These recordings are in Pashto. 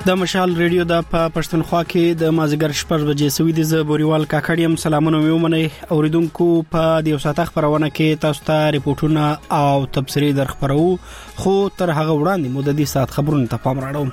د مشال ریډیو د پښتونخوا کې د مازیګر 6 بجې سوي د زبوريوال کاکړیم سلامونه ومنئ اوریدونکو په دیو ساعت خبرونه کې تاسو ته ریپورتونه او تبصرې درخبرو خو تر هغه وړاندې مددي ساعت خبرونه ته پام راړو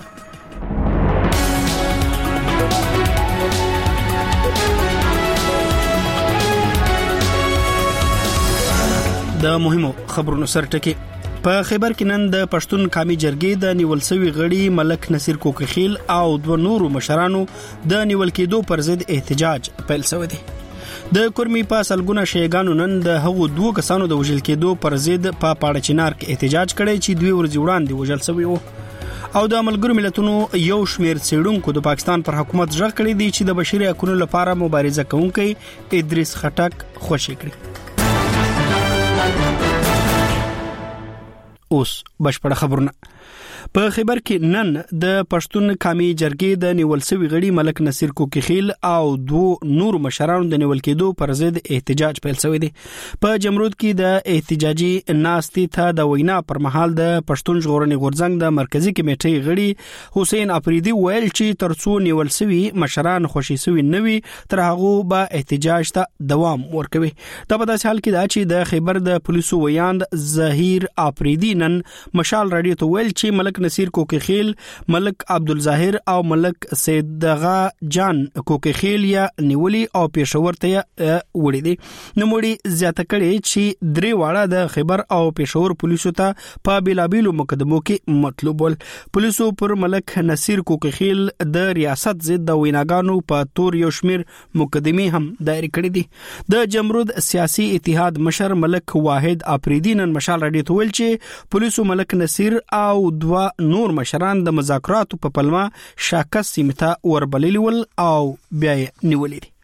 د مهمو خبرونو سرټکی په خیبر کې نن د پښتون قومي جرګې د نیول سوي غړي ملک نصیر کوکخیل او دوه نورو مشرانو د نیول کېدو پر ضد احتجاج پیل شوی دی د کورمي په سلګونه شیګانو نن د هغو دوه کسانو د وژل کېدو پر ضد په پاړچینار کې احتجاج کړی چې دوی ورځ وړاندې وژل شوی وو او د ملګرو ملتونو یو شمیر څېړونکو د پاکستان پر حکومت ژغ کړی دی چې د بشري حقوقو لپاره مبارزه کوونکی ادریس خټک خوشی کړی اوس بشپړه خبرونه په خیبر کې نن د پښتون قومي جرګې د نیول سوي غړي ملک نصیر کوکخیل او دوه نور مشرانو د نیول کېدو پر ضد احتجاج پیل شوی دی په جمرود کې د احتجاجي ناستې ته د وینا پر مهال د پښتون ژغورنې غورځنګ د مرکزی کمیټې غړي حسین افریدي ویل چې ترڅو نیول سوي مشران خوشي سوي نوي تر هغه به احتجاج ته دوام ورکوي دا په داسې حال کې دا چې د خیبر د پولیسو ویاند ظهیر افریدي نن مشال رادیو ته ویل چې ملک نصیر کوکخیل ملک عبدالظاهر او ملک سیدغه جان کوکخیل یا نیولی او پېښور ته وړي دي نوموړي زیاته کړي چې درې واړه د خیبر او پېښور پولیسو ته په بیلابیلو مقدمو کې مطلوب ول پولیسو پر ملک نصیر کوکخیل د ریاست ضد د ویناګانو په تور یو شمیر مقدمې هم دایر کړي دي د جمرود سیاسي اتحاد مشر ملک واحد افریدی نن مشال رادیو ته ویل چې پولیسو ملک نصیر او دوه نور مشران د مذاکراتو په پلمه شاکس سیمه وربللی ول او بیا نیولې دي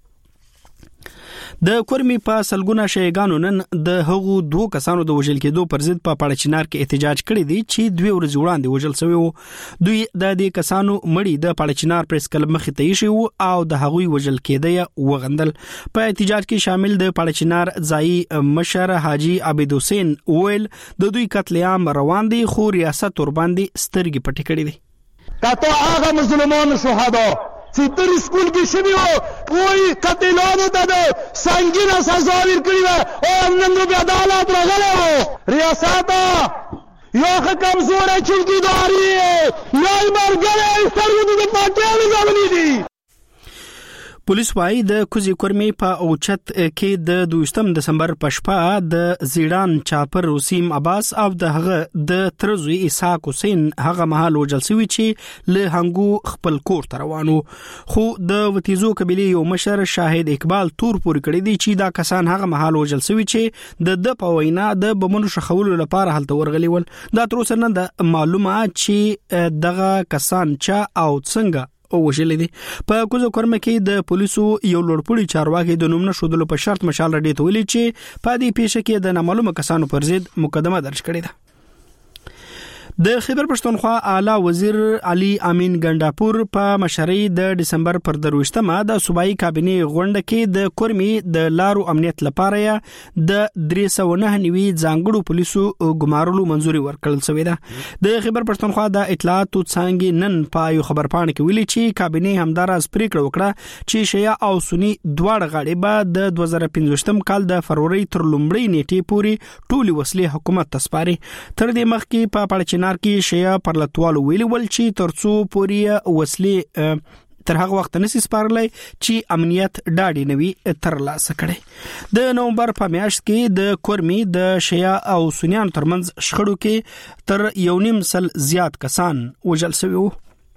د کورمي په سلګونه شیګانو نن د هغو دوه کسانو د وژل کېدو پر ضد په پاړچینار کې احتجاج کړی دی چې دوی ورځ وړاندې وژل شوی وو دوی د دې کسانو مړي د پاړچینار پریس کلب مخې ته ایښي وو او د هغوی وژل کېدی وغندل په احتجاج کې شامل د پاړچینار ځای مشر حاجی عبد حسین ویل د دوی قتل عام روان دي خو ریاست ور باندې سترګې پټې کړې دي کاته هغه مسلمان شهدا چې در سکول کې شوی وو وای قتلانو ته سنگینه سزا ورکړي وو او نن نو بیا عدالت راغلی وو ریاست یو کمزور چوکیداری نه مرګره سترګو د پټیانو ځولې دي پولیس وايي د کوزي کورمي په اوچت کې د 2 دسمبر په شپه د زیړان چاپر وسیم عباس او د هغه د ترزوی اسحاق حسین هغه مهال وجل سوي چې له هنګو خپل کور ته روانو خو د وتیزو قبيله یو مشر شاهد اقبال تور پوري کړی دی چې دا کسان هغه مهال وجل سوي چې د پوینا د بمونو شخولو لپاره هلته ورغلی ول دا تر اوسه نه د معلومه چې دغه کسان چا او څنګه او وژل دي په کوزو کورمه کې د پولیسو یو لوړپوړي چارواکي د نوم نشودلو په شرط مشال رډې ته ویلي چې په دې پیښه کې د نامعلومه کسانو پر ضد مقدمه درج کړې ده د خیبر پښتونخوا اعلی وزیر علي امین ګنداپور په مشرۍ د دسمبر پر 23مه د صوبایي کابینې غونډه کې د کورمي د لارو امنیت لپاره د 309 ځانګړو پولیسو ګمارلو منځوري ورکړل شوې ده د خیبر پښتونخوا د اطلاعاتو څنګه نن په یو خبرپاڼه کې ویلي چې کابینې همداراز پریکړه وکړه چې شیا او سنی دواړه غاړې به د 2015 کال د فروری تر لومړۍ نیټې پورې ټولي وسلې حکومت ته سپاري تر دې مخکې په پړچینار کې شیا پرلتوالو ویلي ول چې ترڅو پورې وسلې تر هغه وخت نسی سپارلای چې امنیت ډاډي نوي تر لاسه کړي د نومبر په میاشت کې د کورمي د شیا او سنیان ترمنځ شخړو کې تر 1.5 زیات کسان وژل شوي وو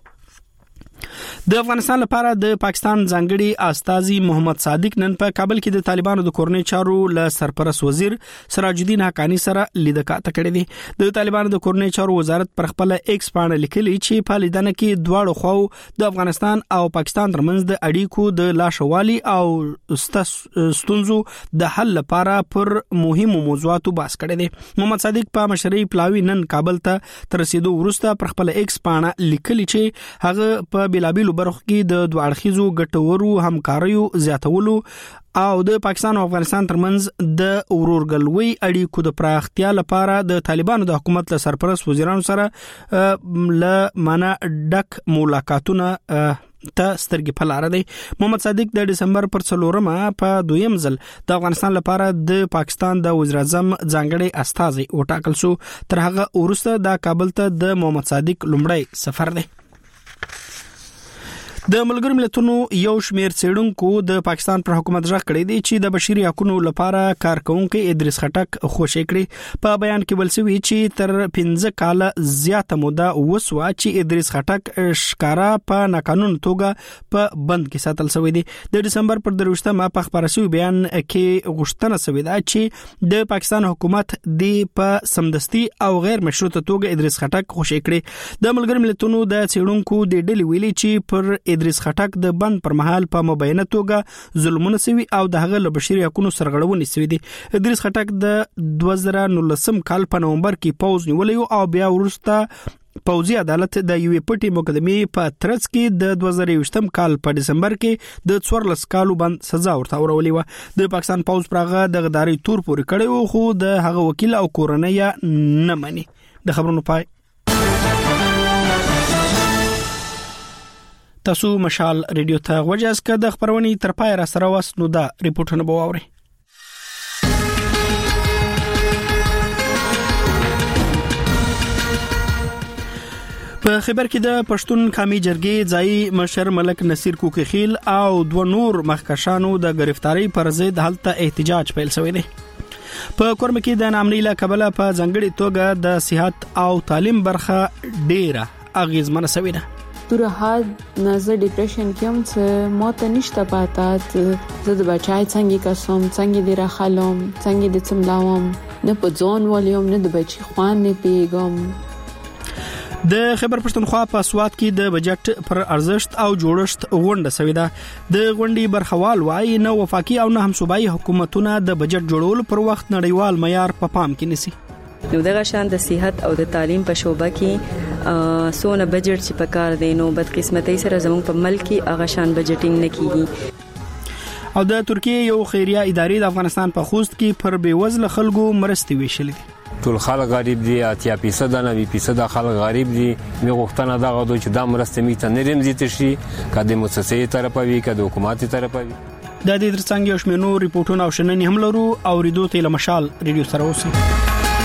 د افغانستان لپاره د پاکستان ځانګړي استاذي محمد صادق نن په کابل کې د طالبانو د کورنۍ چارو له سرپرست وزیر سراج الدین حقانی سره لیدکاته کړې دي د طالبانو د کورنۍ چارو وزارت پر خپل ایکس باندې لیکلي چې په لیدنه کې دواړو خواو د افغانستان او پاکستان ترمنځ د اړیکو د لاشوالي او ستونزو د حل لپاره پر مهمو موضوعاتو بحث کړی دی محمد صادق په مشرۍ پلاوی نن کابل ته تر رسیدو وروسته پر خپل ایکس باندې لیکلي چې هغه په په بلابلو برخو کې د دوه اړخیزو ګټورو همکاریو زیاتولو او د پاکستان او افغانستان ترمنځ د ورورګلوي اړیکو د پراختیا لپاره د طالبانو د حکومت له سرپرست وزیرانو سره ل معنا ډک ملاقاتونه ته سترګې په لار دی. محمد صادق د دسمبر پر 4 په دویم ځل د افغانستان لپاره د پاکستان د وزیر اعظم ځانګړي استازي وټاکل شو. تر هغه وروسته د کابل ته د محمد صادق لومړی سفر دی. د ملګرو ملتونو یو شمېر څېړونکو د پاکستان پر حکومت ځخ کړی دی چې د بشري حقوقو لپاره کارکونکو ادریس خټک خوشی کړی. په بیان کې ولسوي چې تر 15 کال زیاته موده وسوه چې ادریس خټک ښکارا په ناقانون توګه په بند کې ساتل شوی دی. د دسمبر پر 23 په خبرسوي بیان کې غوښتنه شوې ده چې د پاکستان حکومت د په سمدستي او غیر مشروطه توګه ادریس خټک خوشی کړی. د ملګرو ملتونو د څېړونکو د ډلې ویلي چې پر ادریس خټک د بند پر مهال په مبینه توګه ظلمونه سوي او د هغه له بشري حقوقو سرغړونې سوي دي. ادریس خټک د 2019 کال په نومبر کې پوز نیولې او بیا ورسته پوځي عدالت د یوې پټي مقدمې په ترڅ کې د 2020 کال په دسمبر کې د 14 کالو بند سزا ورته ورولې و. د پاکستان پوز پرغه د غداري تور پورې کړی خو د هغه وکیل او کورنۍ نه مني. د خبرونو پای. تاسو مشال ریډیو ته غوږاست که د خبرونې تر پای را سره واست نو دا ریپورتونه به واورئ. په خبر کې د پښتون قومي جرګې ځای مشر ملک نصیر کوکخیل او دوه نور مخکشانو د گرفتاری پر ضد هلته احتجاج پیل شوی دی. په کورم کې د نامنۍ له کبله په ځنګړي توګه د صحت او تعلیم برخه ډیره اغیزمنه شوې ده. تو راحت نازه ډیپریشن کې هم څه موته نشته پاتات زه د بچای څنګه کوم څنګه دی راخلم څنګه د څملاوم نه په ځون ولیم نه د بچی خوان نه پیګم. د خبر پښتونخوا په سواد کې د بجټ پر ارزښت او جوړښت غونډه شوې ده. د غونډې برخوال وایي نه وفاقي او نه هم صوبایي حکومتونه د بجټ جوړولو پر وخت نړیوال معیار په پام کې نیسي. نو دغه شان د صحت او د تعلیم په شوبه کې سونه بجټ چې په کار دی نو بد قسمتۍ سره زموږ په ملک کې هغه شان بجټینګ نه کیږي. او د ترکیه یو خیریه ادارې د افغانستان په خوست کې پر بیوزله خلکو مرستې ویشلې دي. ټول خلک غریب دي 80% نه 20% خلک غریب دي. مې غوښتنه دا غوډو چې دا مرستې میته نرم زیات شي کله مؤسسې طرفوي کله حکومت طرفوي. د دې ترڅنګ یو شمېر نور ریپورتونه او شننې هم لرو او ریډیو ته مشال ریډیو سره اوسئ.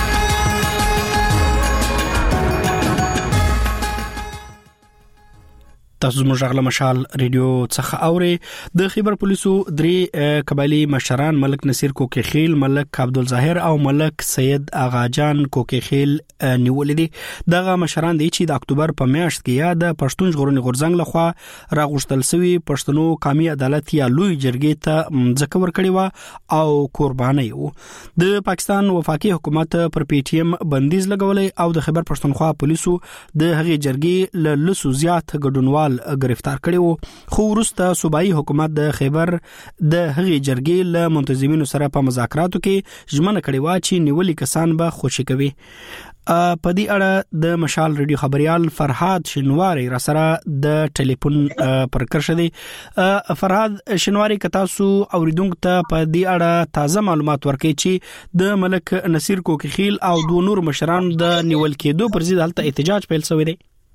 تاسو زموږ غلا مشال ریډیو څخه اوري. د خیبر پولیسو درې قبایلی مشران ملک نصیر کوکخیل، ملک عبدالظاهر او ملک سید آغاجان کوکخیل نیولې دي. دغه مشران دي چې د اکتوبر په میاشت کې یا د پښتون ژغورنې غورځنګ لخوا راغوښتل شوی پښتنو قومي عدالت یا لوی جرګې ته ځکه ورکړی و او قرباني وو. د پاکستان وفاقي حکومت پر پی ټی ایم بندیز لګولې او د خیبر پښتونخوا پولیسو د هغې جرګې له لسو زیات ګډونوال گرفتار کړي وو. خو وروسته صوبایي حکومت د خیبر د هغې جرګې له منتظمینو سره په مذاکراتو کې ژمنه کړې وه چې نیولي کسان به خوشي کوي. په دې اړه د مشال ریډیو خبريال فرهاد شنواری را سره د ټلیفون پر کرښه دی. فرهاد شنواری که تاسو اوریدونکو ته په دې اړه تازه معلومات ورکړئ چې د ملک نصیر کوکخیل او دوه نور مشرانو د نیول کېدو پر ضد هلته احتجاج پیل شوی دی.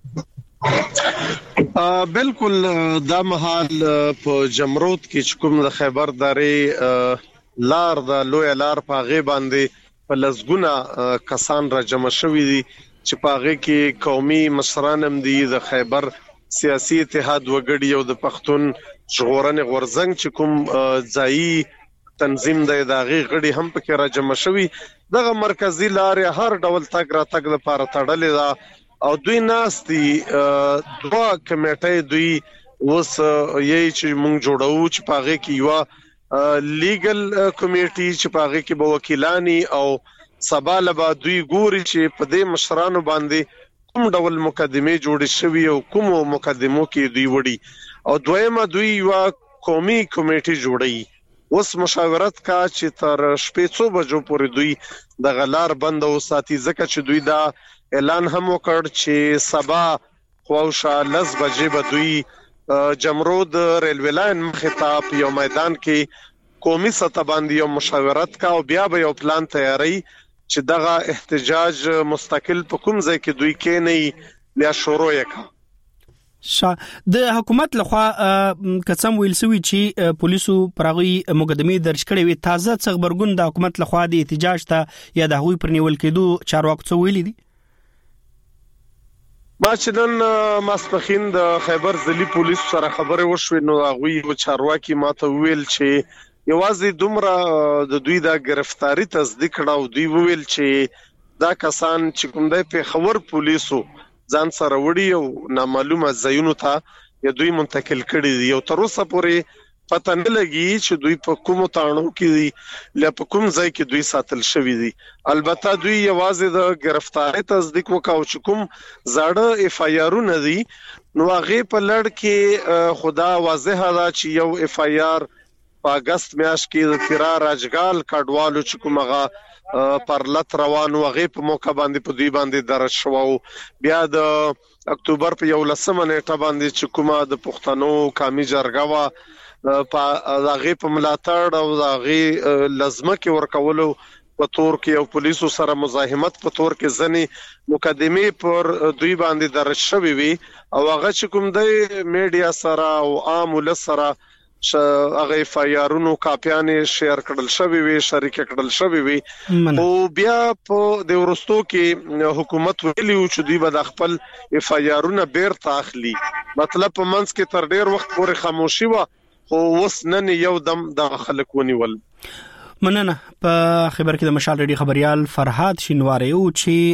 بالکل دا مهال په جمرود کې کوم د خیبر درې لار د لوی لار په غي باندې په لزګونه کسان را جمع شوي دي چې په غي کې قومي مشران هم دي د خیبر سیاسي اتحاد وګړي او د پښتون ژغورنې غورځنګ چې کوم ځایي تنظیم دی د غي غړي هم پکې را جمع شوي. دغه مرکزی لارې هر ډول تګ را تګ لپاره تړلې ده او دوی ناستي دوا کمیټې دوی وس یې چې مونږ جوړو چې پاغه کې یو لیګل کمیټي چې پاغه کې به وکیلانی او سبا لبا دوی ګوري چې په دې مشرانو باندې کوم ډول مقدمه جوړ شوی او کوم مقدمو کې دوی وړي او دویمه دوی یو قومي کمیټي جوړي. اوس مشاورت کا چې تر شپږ بجو پورې دوی د غلار بند او ساتي ځکه چې دوی دا اعلان هم وکړ چې سبا خواوشا 10 بجې به دوی جمرود ریلوی لاین مخې ته په یو میدان کې قومي سطح باندې یو مشاورت کا او بیا به یو پلان تیاری چې دغه احتجاج مستقل په کوم ځای کې دوی کې نه بیا شروع وکړي. د حکومت لخوا قسم ویل سوی چې پولیسو پرغوي مقدمه درج کړې وي. تازه خبرګون د حکومت لخوا د احتجاج ته یا د هغوی پر نیول کېدو چارواکو څه ویلي دي؟ ما چې نن ماسپخین د خیبر ځلي پولیسو سره خبرې وشوې نو هغوی چارواکي ماته ویل چې یوازې دومره د دوی د گرفتاری تصدیق کړه او دوی ویل چې دا کسان چې کوم د پیښور پولیسو ځان سره وړي او نامعلومه ځایونو ته دوی منتقل کړي دي او تر اوسه پورې پته نه لګي چې دوی په کومو تاڼو کې دي لا په کوم ځای کې دوی ساتل شوی دي. البته دوی یوازې د گرفتاری تصدیق وکاو چې کوم زاړه اف آی آرونه دي نو هغه په لړ کې خدا واضح ده چې یو اف آی آر په اگست میاشت کې د تیرا راجګال کډوالو چې کومه پرلط روانو هغه په موقع باندې په دوی باندې درج شو. بیا د اکتوبر په 11 نیټه باندې چې کومه د پښتنو قومي جرګه وا په هغه په ملاتړ او هغه لازمه کې ورکولو په تور کې او پولیسو سره مزاحمت په تور کې ځنی مقدمه پر دوی باندې درج شوی وي او هغه چې کوم د میډیا سره او عام ول سره هغه فایرونو کاپیانې شیر کړل شوی وي شریک کړل شوی وي او بیا په د ورستو کې حکومت ویلي چې دوی به خپل فایرونه بیرته اخلي. مطلب په منځ کې تر ډیر وخت پورې خاموشي و خو وس نن یو دم د خلک ونیول. مننه. په خبر کې د مشال ریډي خبريال فرهاد شینواری او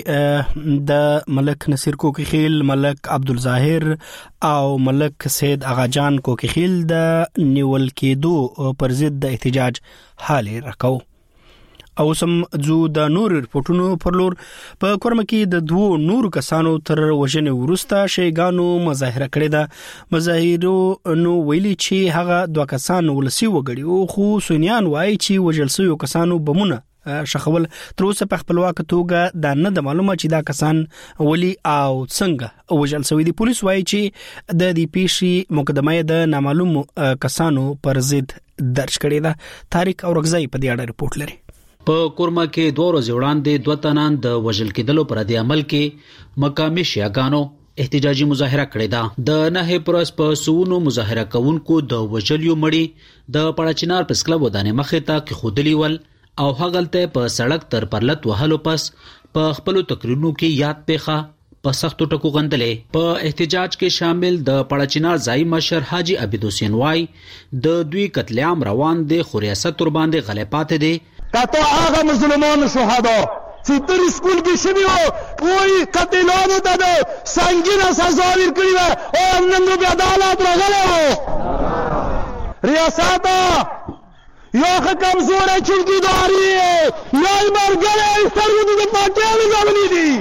چې د ملک نصیر کوکیخیل، ملک عبدالظاهر او ملک سید اغاجان کوکیخیل د نیول کېدو پر ضد د احتجاج حال راکاو. او سم جو د نور رپورټونو پر لور په کورمه کې د دوو نور کسانو تر وژنې وروسته شیګانو مظاهره کړې ده. مظاهرو نو ویلي چې هغه دوه کسان ولسی وګړي او خو سنیان وایي چې وژل شوی کسانو بمونه شخول. تر اوسه په خپلواک توګه دا نه د معلومه چې دا کسان ولی او څنګه وژل شوی دي. پولیس وایي چې د دې پیښې مقدمه د نامعلوم کسانو پر ضد درج کړې ده. طارق اورغزی په دې اړه رپورټ لري. په کورما کې 2 ورځې وړاندې 2 تنان د وژل کېدلو پر د عمل کې مقامي شیعاګانو احتجاجي مظاهره کړې ده. د نه پرس په سونو مظاهره کوونکو د وژلیو مړي د پړچینار پرس کلب ودانې مخې ته کې خودلی ول او هغلته په سړک تر پرلط وهلو پس په خپل تقریرونو کې یاد پیخه په سختو ټکو غندلې. په احتجاج کې شامل د پړچینار ځای مشر حاجی عبد حسین وای د دوی قتل عام روان دي خو ریاست تر باندې غلطات دي. کاتو هغه مسلمان شهدا چې در سکول کې شوی او وای قتلانو ته سنگینه سزا ورکړي او نن نو بیا عدالت راغله. ریاست یا کمزور چوکیداری یا مرګره سترګو د پټیانو ځولې دي.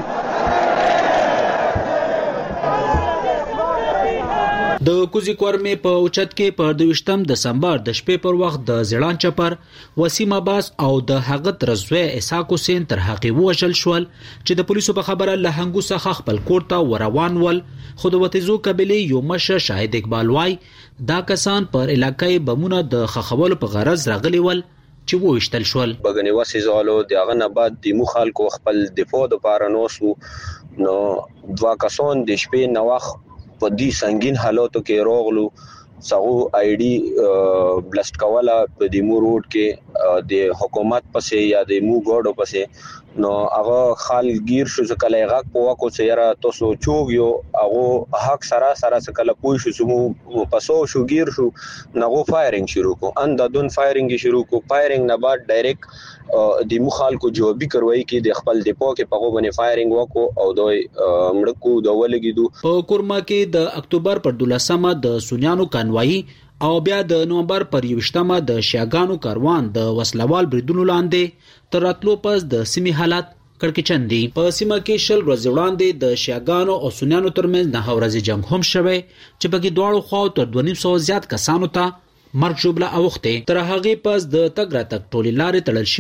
د کوزي کورمې په اوچت کې په 22 دسمبر د شپې پر وخت د زیړان چپر وسیم عباس او د هغه ترزوی اسحاق حسین تر حقي وشل شول چې د پولیسو په خبره لهنګو څخه خپل کوټه وروان ول. خو د وتیزو قبلې یو مشر شاهد اقبال وای دا کسان پر علاقې بمونه د خخول په غرض راغلي ول چې وښتل شول. بغنی واسي زالو دغه نه بعد د مخالکو خپل دفاع د پارانوسو نو 2 کسان د شپې نوخ په دې سنگین حالاتو کې روغلو څو آی ډي بلست کوله په دې مو روډ کې د حکومت پسې یا د مو ګورډو پسې نو هغه خالګیر شو چې کله هغه په واکو سره تاسو چوغیو هغه حق سره کله پوه شو چې پسو شو گیر شو نغو فایرینګ شروع کو اندادون فایرینګ شروع کو فایرینګ نه بعد ډایرکټ د مخالکو جوابي کاروایی کې د خپل دیپو کې پغو باندې فایرینګ وکړو او دوی مړکو د ولګیدو. په کورما کې د اکتوبر پر 12مه د سونیانو کانوایی او بیا د نومبر پر 21مه د شیاګانو کاروان د وسلوال بریدونو لاندې تر راتلو پس د سیمې حالت کړکېچن دي. په سیمه کې شل ورځې وړاندې د شیاګانو او سونیانو ترمنځ 9 ورځې جنگ هم شوی چې پکې دواړو خواو تر 200 زیات کسانو ته مرګ ژوبله اوخته. تر هغه پس د تګ راتګ ټولې لارې تړل شوي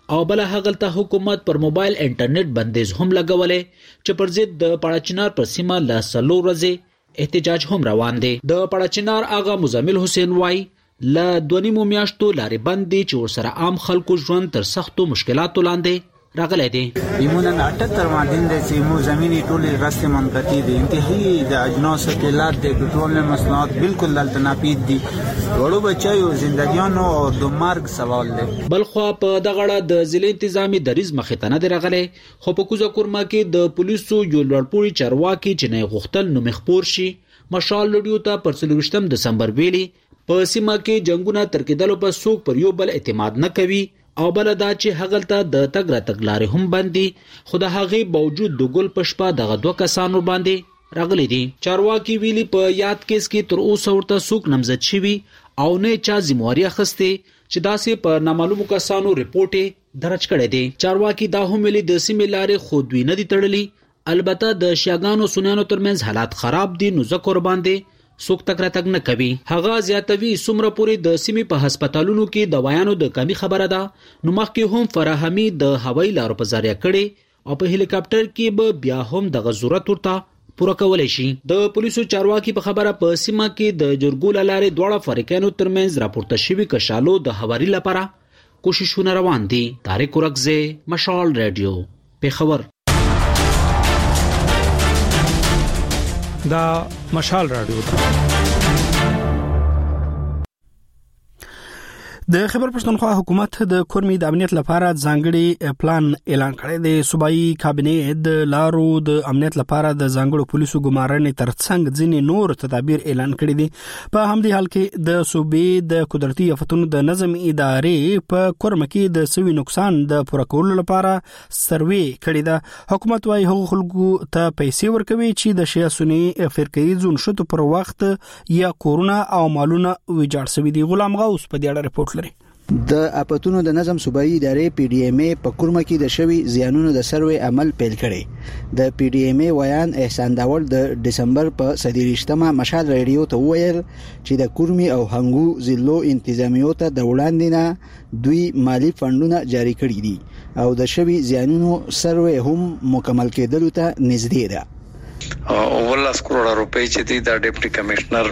او بل هغلته حکومت پر موبایل انټرنیټ بندیز هم لګولې چې پر ضد د پړاچنار پر سیمه له 3 ورځې احتجاج هم روان دی. د پړاچنار آغا مزمل حسین وای ل 2 میاشتو لارې بندي چې ورسره عام خلکو ژوند تر سختو مشکلاتو لاندې راغلی دی. ایمون 78 معدن د سیمو زمینی ټولې رستې منقطع دي. انتهایی د اجناس اکلات د پټرول مصنوعات بالکل دلته ناپید دي. وړو بچایو زندګیانو او د مرګ سوال دی. بلخوا په دغه د ضلع انتظامی دریز مخې ته نه دی راغلی، خو په کوزه کورما کې د پولیسو یو لوړپوړي چارواکي چې نه غوښتل نو مخپور شي مشال لډیو ته پر 23 دسمبر ویلي په سیمه کې جنگونه تر کېدلو په څوک پر یو بل اعتماد نه کوي او بل دا چې هغلته د تګ را تګ لارې هم بندي، خو د هغې باوجود د ګل پشپا دغه 2 کسانو باندې راغلي دي. چارواکي ویلي په یاد کیس کې تر اوسه ورته څوک نامزد شوي او نه چا ذمہواری اخیستې چې داسې په نامعلومو کسانو ریپورټ درج کړی دی. چارواکي دا هم ویلي د سیمې لارې خودوی نه دي تړلي، البته د شیاګانو سنیانو ترمنځ حالات خراب دي نو ذکر باندې څوک تک راتګ نه کوي. هغه زیاتوي څومره پورې د سیمې په هسپتالونو کې دوايانو د کمی خبره ده نو مخکې هم فراهمي د هوایي لارو په ذریعہ کړي او په هلیکاپټر کې به بیا هم د ضرورت ورته پوره کولای شي. د پولیسو چارواکي په خبره په سیمه کې د جرګول لارې دوړه فریقانو ترمنځ راپورته شوی کشالو د هواري لپاره کوششونه روان دي. طارق ورکزه، مشال رادیو، پیښور. دا مشال رادیو ده. د خبر پښتونخوا حکومت د کورمي د امنیت لپاره ځانګړي پلان اعلان کړی دی. صوبایي کابینه د لارو د امنیت لپاره د ځانګړو پولیسو ګمارنې ترڅنګ ځینې نور تدابیر اعلان کړي دي. په همدې حال کې د صوبې د قدرتي آفتونو د نظم ادارې په کورم کې د سوي نقصان د پوره کولو لپاره سروې کړی ده. حکومت وايي هغه خلکو ته پیسې ورکوي چې د شیا سنی فرقې ځون شته پر وخت یا کورونا او مالونه ویجاړ شوی دي. غلام غوث په دې اړه رپورټ لري. د اپاتونو د نظم صوبایي ادارې پی ډی ایم ای په کورمه کې د شوی زیانونو د سروې عمل پیل کړي. د پی ډی ایم ای ویان احسان داول د دسمبر په 23مه مشال رادیو ته ویل چې د کورمي او هنګو ضلعو انتظامیو ته د وړاندې نه دوی مالی فندونه جاری کړي دي او د شوی زیانونو سروې هم مکمل کېدلو ته نږدې ده. اوله کروڑ روپۍ چې دی د ډیپټي کمشنر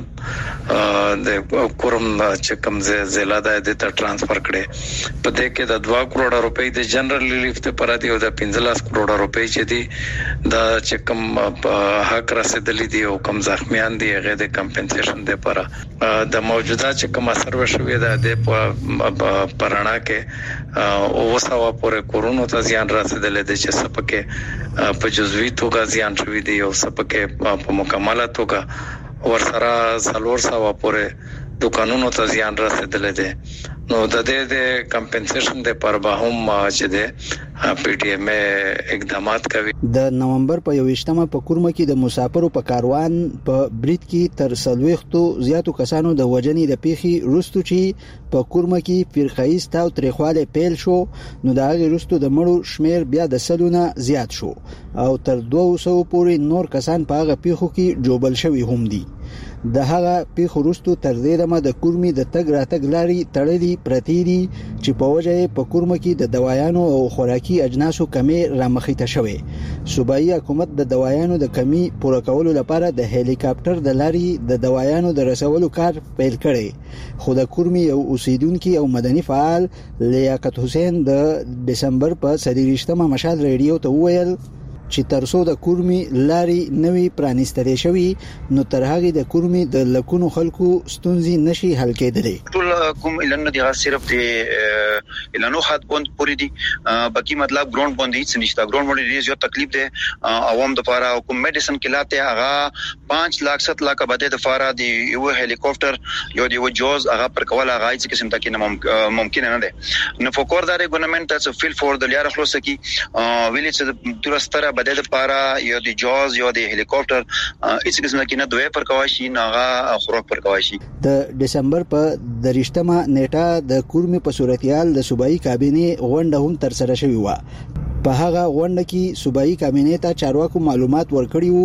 د کورم چې کوم ضلع د ټرانسفر کړي. په دې کې د 2 کروڑ روپۍ د جنرال ریلیف ته پر دی او د 15 کروڑ روپۍ چې دی د چې کوم حق رسیدلې دي او کوم زخمیان دي هغه د کمپنسیشن د پر د موجوده چې کوم اثر وشوي د پرانا کې او وسوا پورې کورونا ته زیان رسیدلې دي چې سپکه په جزوی توګه زیان شوی دی او سپکه په مکمله توګه ورسره سلور سوا پورې دکانونو ته زیان رسیدلې دي. نو د دې د کمپنسیشن د پر به هم چې د پی ټی ایم اقدامات کوي. د نومبر په 21مه په کورمه کې د مسافرو په کاروان په بریټ کې تر 40 زیاتو کسانو د وجنې د پیخي رستو چې په کورمه کې فرقایست او تریخواله پیل شو نو د هغه رستو د مړو شمیر بیا د سلونه زیات شو او تر 200 پورې نور کسان په هغه پیخو کې جوبل شوی هم دي. د هغه پیخو رستو تر دې دمه د کورمي د تګ راتګ لاري تړلي پرتی دي چې په وجه په کورمه کې د دوايانو او خوراکي اجناسو کمی رامخې ته شوه. صوبایي حکومت د دوايانو د کمی پوره کولو لپاره د هلیکاپټر د لاري د دوايانو د رسولو کار پیل کړي. خو د کورمي او اوسیدونکو او مدني فعال لیاقت حسین د دسمبر په 23مه مشال رادیو ته ویل چې ترسو د کورمي لاري نوي پرانیستل شوی نو تر هغه د کورمي د لکونو خلکو ستونزې نشي حل کېدلې. ټول کوم اعلان دي صرف د اعلانو خط بوند پوری دي باقي مطلب ګراوند بوند هیڅ نشته. ګراوند بوند ډیر زیات تکلیف ده عوام د لپاره. کوم میډیسن کلاته هغه 5 لک 7 لک بده د لپاره دی یو هلیکاپټر یو دی جوز هغه پر کول هغه هیڅ قسم تک نه ممکن نه ده. نو فوکور دار ګورنمنت ته فیل فور د لیار خلاص کی ویل چې درستره بده د پارا یو دی جوز یو دی هلیکاپټر هیڅ قسم کې نه دوی پر کواشي نه خوراک پر کواشي. د دسمبر په 23مه نیټه د کورمي په صورتيال د صوبایي کابینه غونډه هم تر سره شوې و. په هغه غونډه کې صوبایي کابینه ته چارواکو معلومات ورکړي وو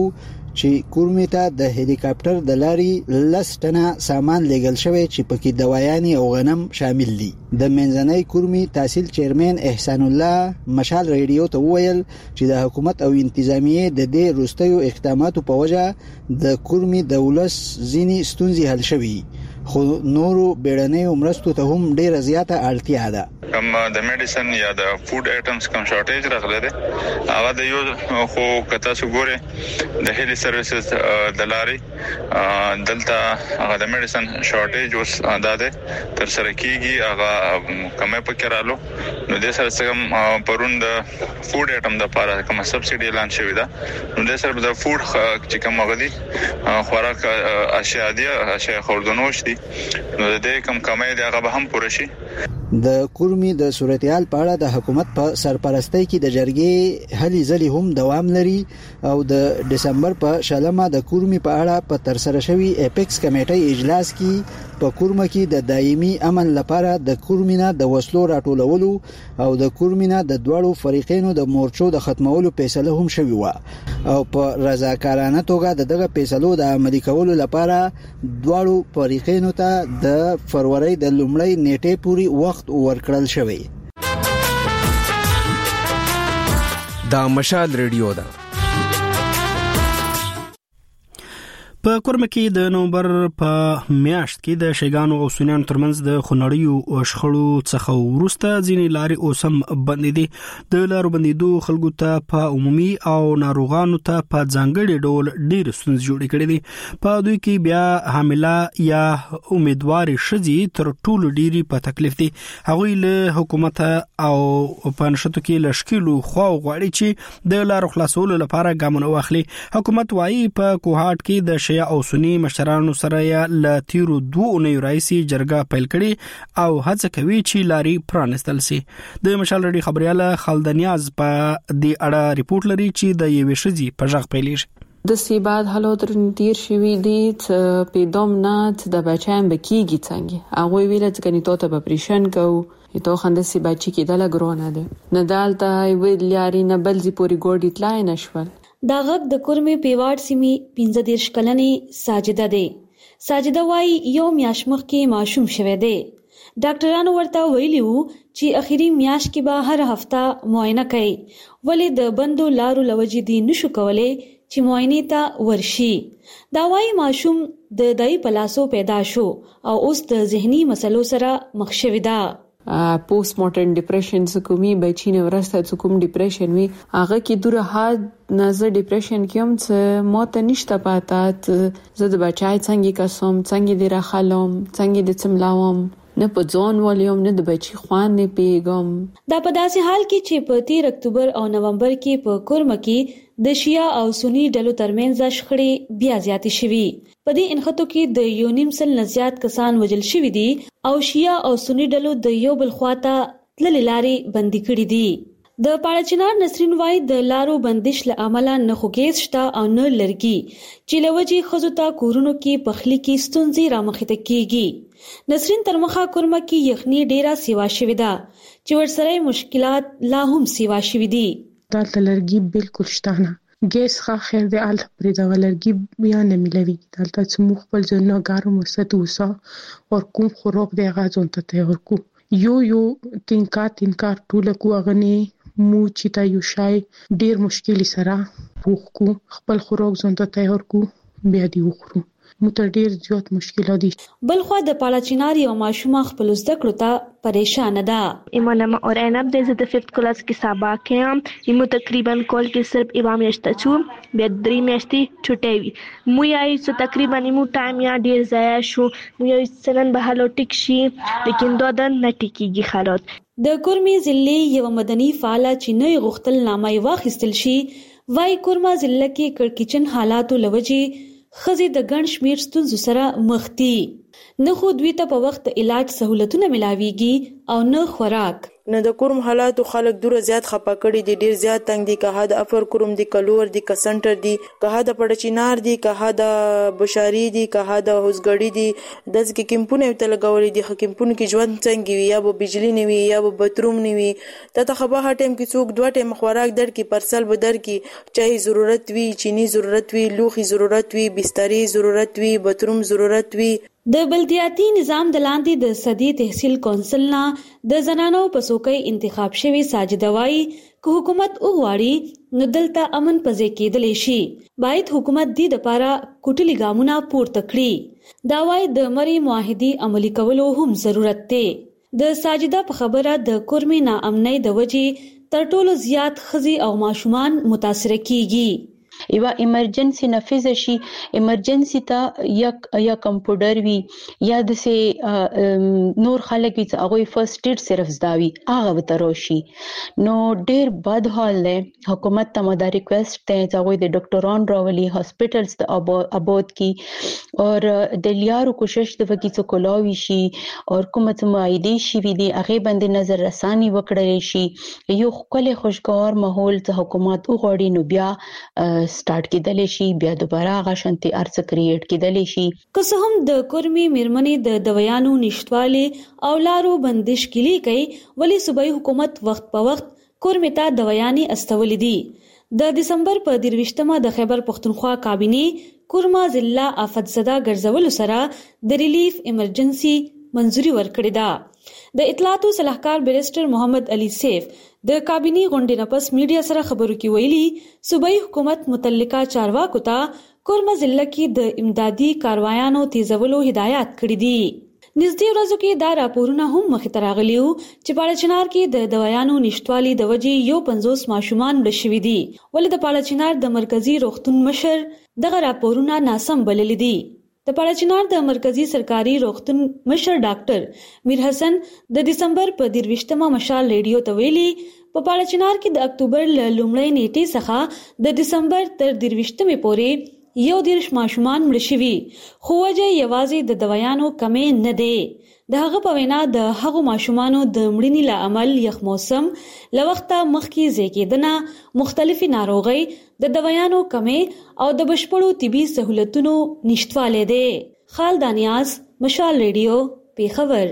چې کورمې ته د هلیکاپټر د لارې 10 ټنه سامان لېږل شوی چې پکې دوايانې او غنم شامل دي. د منځنۍ کورمې تحصیل چیرمن احسان الله مشال ریډیو ته وویل چې د حکومت او انتظامیه د دې وروستیو اقداماتو په وجه د کورمې د ولس ځینې ستونزې حل شوي، خو نورو بیړنیو مرستو ته هم ډیره زیاته اړتیا ده. کوم د میډیسن یا د فود آیټمز کوم شارټیج راغلی دی هغه د یو خو کته سګوره د هیلي سرویسز د لاري دلته هغه د میډیسن شارټیج اوس اندازه تر سره کیږي، هغه کومه پکرالو نو د سره څنګه پرون د فود آیټم د لپاره کوم سبسيډي اعلان شوی دا نو د سره د فود چې کوم غدي خوراک اشیاء دي اشیاء خوردنوش دي نو د دې کمې د هغه به هم پوره شي. د کورمې د صورتحال په اړه د حکومت په سرپرستۍ کې د جرګې هلې ځلې هم دوام لري او د دسمبر په شلمه د کورمې په اړه په ترسره شوی اپیکس کمیټې اجلاس کې په کورمه کې د دایمي امن لپاره د کورمینه د وسلو راټولولو او د کورمینه د دوړو فریقینو د مورچو د ختمولو فیصله هم شوی و او په رضاکارانه توګه دغه فیصلو د عملي کولو لپاره دوړو فریقینو ته د فروری د لومړۍ نیټې پورې وخت ورکړل شوی. دا مشال ریډیو ده. په کورمه کې د نومبر په میاشت کې د شیګانو او سنیانو ترمنځ د خنړیو شخړو څخه وروسته ځینې لارې اوسم بندې دي. د لارو بندیدو خلکو ته په عمومي او ناروغانو ته په ځانګړي ډول ډېر ستونزې جوړې کړې دي. په دوی کې بیا حامله یا امیدوار ښځې تر ټولو ډېری په تکلیف دي. هغوی له حکومت او په نشټو کې لشکلو خو غواړي چې د لارو خلاصولو لپاره ګامونه واخلي. حکومت وايي په کوهاټ کې د شیعه او سنی مشرانو سره ل تیرو 2 اونیو راځي جرګه پیل کړي او هڅه کوي چې لاري پرانستل سي. د مشال ریډیو خبرياله خالدنیاز په دې اړه ریپورت لري چې د یوې شذي په ژغ پیلېږي. د سیباد حالو تیر شوی دي په دومنات د بچایم بکیږي څنګه هغه ویل چې کني ته په پریشن کو ته خندسي بچی کې د لګرونه ده نه دالته ویل یاري نه بلځي پوری ګوډی تلای نشول. دا غږ د کورمې پیواړ سیمې 15 کلنې ساجده ده. ساجده وايي یو میاشت مخکې ماشوم شوه دی. ډاکټرانو ورته ویلي وو چې اخیری میاشت کې به هر هفته معاینه کوي، ولې د بندو لارو لوجې دي نشو کولای چې معاینې ته ورشي. دا وايي ماشوم د دای په لاسو پیدا شو او اوس د ذهني مسلو سره مخ شوی ده. پوسټ مارټم ډیپریشن سکومي بچینه ورسته کوم ډیپریشن وی هغه کې دوره حد نظر ډیپریشن کوم څه موت نشته پاتات زه د بچای څنګه کوم څنګه دی راخلم څنګه د څملاوم نه په ځون ولیم نه د بچی خوان نه پیغام. دا په داسې حال کې چې په 13 اکتوبر او نومبر کې په کورمه کې د شیعه او سنی ډلو ترمنځ شخړې بیا زیاتې شوي. په دې انخطو کې د یو نیم سل نه زیات کسان وژل شوي دي او شیعه او سنی ډلو د یو بل خواته تللې لارې بندي کړې دي. د پاړچنار نسرین وايي د لارو بندش له عمله نه خوګیز شته او نه لرګي چې لوجي خزوتا کورونو کې پخلی کې ستونزې رامخته کیږي. نسرین ترمخه کورمه کې یخني ډیره سیوا شوی ده چې ورسره مشکلات لا هم سیوا شوی دي. دالته لرګي بالکل شته نه، ګیس ښه خیر دی ال پرې دا لرګي بیا نه ملوي. دالته چې مخ خپل ځنه ګارو مسدوسا او کوم خوراک دی غاځون ته تیار کو یو تینکار ټول کو غني مو چې تا یو شای ډیر مشکل سره پوخ کو خپل خوراک ځون ته تیار کو بیا دی وخورو متډیر زیات مشکلات دي. بلخو د پاړچینار یو ماشومه خپل زده کړو ته پریشان ده. ایمانم اور انب د زده 5th کلاس کې سبق کې یمو تقریبا کول کې صرف ایوام یشته چو بیا 3 میاشتې چھټي وي مو یای څو تقریبا یمو ټایم یا ډیر ضایع شو مو یای سنن به هلو ټیک شي لیکن دودن نه ټیکيږي حالات. د کورمې ضلع یو مدني فعال چې نه غختل نامه واخیستل شي وای کورما ضلع کې کړکچن حالاتو لوجي خزي د ګڼ شمیر ستونزو سره مخ دي. نه خو دوی ته په وخت علاج سہولتونه ملاويږي او نه خوراک. نو د کورم حالاتو خلک دوره زیات خپه کړي دي، ډیر زیات تنگ دي، که د افر کورم دي، کلور دي، که سنټر دي، که د پړچینار دي، که د بشاری دي، که د هوسګړی دي. داسې کیمپونه ته لګولې دي. کیمپونه کې ژوند څنګه وي، یا به بجلی نه وي، یا به باتروم نه وي. ته خبره هټ ټیم کې څوک 2 ټیم خوراک درکې، پرسل به درکې، چای ضرورت وي، چینی ضرورت وي، لوخي ضرورت وي، بستري ضرورت وي، باتروم ضرورت وي. د بلدیاتي نظام د لاندې د صدی تحصیل کونسل نه د زنانو په څوکۍ انتخاب شوی ساجده وایي که حکومت وغواړي نو دلته امن پځې کېدلی شي. باید حکومت دې دپاره کوټلي ګامونه پورته کړي. دا وایي د مري معاهدې عملي کولو هم ضرورت دی. د ساجده په خبره د کورمي ناامنۍ د وجې تر ټولو زیات ښځې او ماشومان متاثره کیږي. یو ایمرجنسي نفذ شي، ایمرجنسي ته یا کمپیوټر وي یا د نور خلک وي چې هغه فرست ایډ صرف زداوي هغه وترو شي. نو ډیر بد حال دی. حکومت ته مدا ریکوست ته چې هغه د ډاکټران راولي، هاسپټلز ته آباد کی اور د لیارو کوشش د وکي څو کولاوي شي او کومه معاهده شي وي دی هغه باندې نظر رساني وکړي شي. یو خپل خوشگوار ماحول ته حکومت وغوړي نو بیا سٹارټ کېدلی شي، بیا دوباره هغه شانتي ارڅ کریټ کېدلی شي. که څه هم د کورمي میرمنې د دویانو نشټوالي او لارو بندش کلی کوي، ولی صوبایي حکومت وخت په وخت کورمي ته دویانې استولې دي. د دسمبر په 23مه د خیبر پختونخوا کابینې کورما ضلع آفت زده ګرځولو سره د ریلیف ایمرجنسي منځوري ورکړې ده. د اطلاعاتو صلاحکار بیرسټر محمد علي سیف د کابینې غونډې نه پس میډیا سره خبرو کې ویلي صوبایي حکومت متعلقه چارواکو ته کورما ضلع کې د امدادي کاروایانو تیزولو هدایت کړي دي. نږدې ورځو کې دا راپورونه هم مخې ته راغلي وو چې پاړچنار کې د دویانو نشټوالي د وجې 50 ماشومان مړه شوي دي، ولې د پاړچنار د مرکزی روغتون مشر دغه راپورونه ناسم بللي دي. د پاړچنار د مرکزی سرکاري روغتون مشر ډاکټر میر حسن د دسمبر په 23مه مشال ریډیو ته ویلي په پاړچنار کې د اکتوبر له لومړۍ نیټې څخه د دسمبر تر 23مې پورې 11 ماشومان مړه شوي، خو وجه یوازې د دویانو کمې نه دی. د هغه په وینا د هغو ماشومانو د مړینې له امل یخ موسم له وخته مخکې زیږېدنه، مختلفي ناروغۍ، د دویانو کمې او د بشپړو طبي سهولتونو نشټوالی دی. خالد نیاز، مشال ریډیو، پیښور.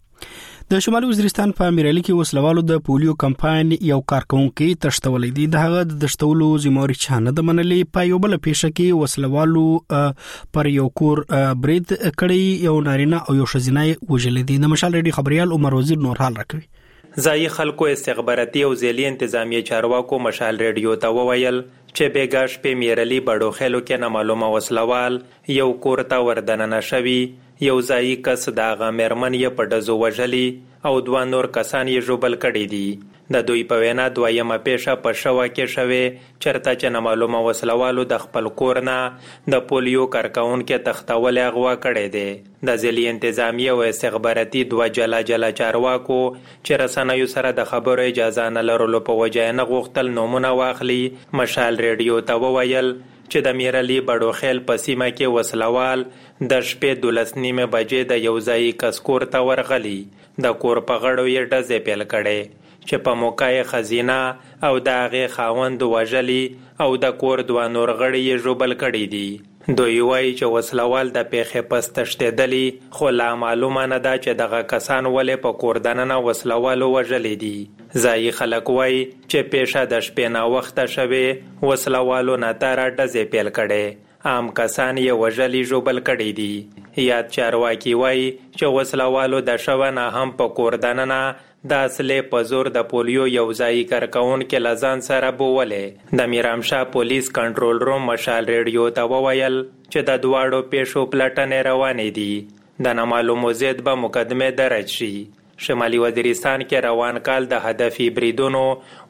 د شمالي وزیرستان په امیرعلي کې وسلوالو د پولیو کمپاین یو کارکونکي تشتولې دي. د هغه د تشتولو ذمہواری چانه د منلې په یو بل پیښه کې وسلوالو پر یو کور برید کړی، یو نارینه او یو ښځینه وژل دي. د مشال ریډیو خبريال عمر وزیر نور حال راکوي. ځایي خلکو استخباراتي او ځلي انتظامی چارواکو مشال ریډیو ته وویل چې بیګاش په میرعلي بډو خلو کې نامعلومه وسلوال یو کور ته وردننه شوی. یو ځایي کس د هغه میرمن یې په ډزو وژلي او 2 نور کسان یې ژوبل کړي دي. د دوی په وینا دویمه پیښه په شوه کې شوې چرته چې نامعلومه وسلوالو د خپل کور نه د پولیو کارکونکو تختول اغوا کړي دي. د ځلي انتظامی او استخباراتي 2 جلا چارواکو چې رسنیو سره د خبرو اجازه نه لرلو په وجه نه غوښتل نومونه واخلي. مشال ریډیو ته وویل چې د میرعلي بډو خیل په سیمه کې وسلوال د شپې 12:30 بجې د یو ځایي کس کور ته ورغلي. د کور په غړو یې ډزې پیل کړې چې په موقع یې ښځینه او د هغې خاوند وژلي او د کور 2 نور غړي یې ژوبل کړي دي. دوی وایي چې وسلوال د پیښې پس تښتېدلي، خو لا معلومه نه ده چې دغه کسان ولې په کور دننه وسلوالو وژلي دي. ځایي خلک وایي چې پیښه د شپې ناوخته شوې، وسلوالو ناتاره ډزې پیل کړې، عام کسان یې وژلي ژوبل کړي دي. یاد چارواکي وایي چې وسلوالو د شوه نه هم په کور دننه د اصلې په زور د پولیو یو ځایي کارکونکي له ځان سره بوولې. د میرامشاه پولیس کنټرول روم مشال ریډیو ته وویل چې د 2 پیښو پلټنې روانې دي. د نامعلومو ضد به مقدمې درج شي. شمالي وزیرستان کې روان کال د هدفي بریدونو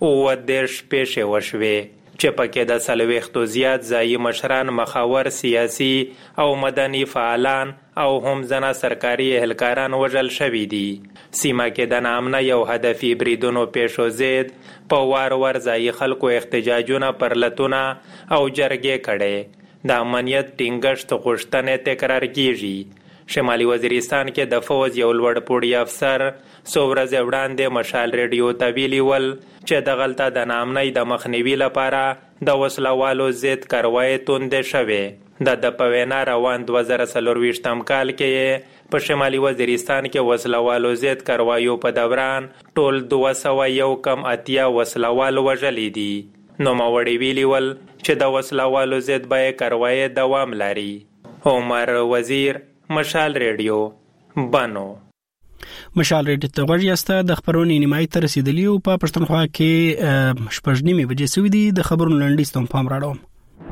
30 پیښې وشوې چې پکې د 40 زیات ځایي مشران، مخاور، سیاسي او مدني فعالان او هم ځنه سرکاري اهلکاران وژل شوي دي. سیمه کې د ناامنه یو هدفي بریدونو پیښو ضد په وار ځایي خلکو احتجاجونه، پرلتونه او جرګې کړي. د امنیت ټینګښت غوښتنې تکرار کیږي. شمالي وزیرستان کې د فوز یو لوړ پوړی افسر څو ورځې وړاندې مشال ریډیو ته ویلي ول چې دغلته د ناامنۍ د مخنیوي لپاره د وسلوالو ضد کاروایي توندې شوې. د په وینا روان 2024 کال کې په شمالي وزیرستان کې وسلوالو ضد کاروایو په دوران ټول 281 وسلوال وژلي دي. نوموړي ویلي ول چې د وسلوالو ضد به کاروایي دوام لري. عمر وزیر، مشال ریډیو، بانو. مشال ریډیو ته غوږ یاست. د خبرونې نیمایي ته رسیدلی او په پښتونخوا کې 8:30 بجې سوي دي. د خبرونو لنډیز ته پام راوړم.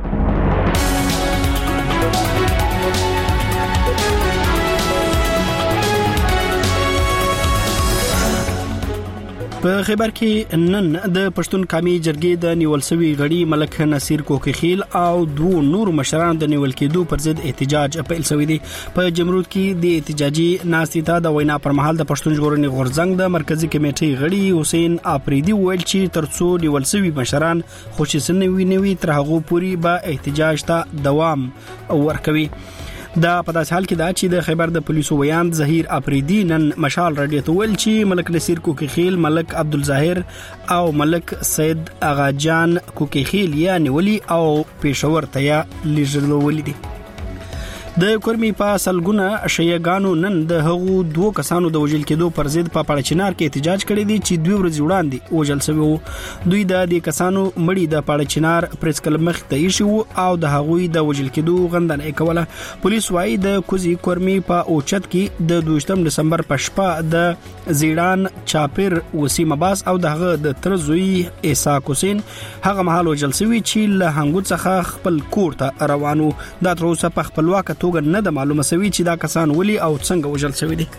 په خیبر کې نن د پښتون قومي جرګې د نیول شوی غړي ملک نصیر کوکخیل او دوه نور مشران د نیول کېدو پر ضد احتجاج پیل شوی دی. په جمرود کې د احتجاجي ناستې ته د وینا پر مهال د پښتون ژغورنې غورځنګ د مرکزی کمیټې غړي حسین افریدي ویل چې ترڅو نیول شوی مشران خوشی نوي تر هغه پوري به احتجاج ته دوام ورکوي. دا په داسې حال کې دا چې د خیبر د پولیسو ویاند ظهیر افریدي نن مشال راډیو ته ویل چې ملک نصیر کوکخیل، ملک عبدالظاهر او ملک سید اغا جان کوکخیل یا نیولي او پېښور ته یا لیږدولي دي. د کورمي په سلګونه شیعاګانو نن د هغو دوه کسانو د وژل کېدو پر ضد په پاړچینار کې احتجاج کړی دی چې 2 ورځې وړاندې وژل شوی وو. دوی د دې کسانو مړي د پاړچینار پریس کلب مخ ته ایښي وو او د هغوی د وژل کېدو غندنه کوله. پولیس وايي د کوزي کورمي په اوچت کې د 22 دسمبر په شپه د زیړان چاپر وسیم عباس او دغه د ترزوی اسحاق حسین هغه مهال وژل شوی چې له هنګو څخه خپل کور ته روانو. دا تر اوسه په خپلواک نه د معلومه سوي چې دا کسان ولي او څنګه وژل شوی دي.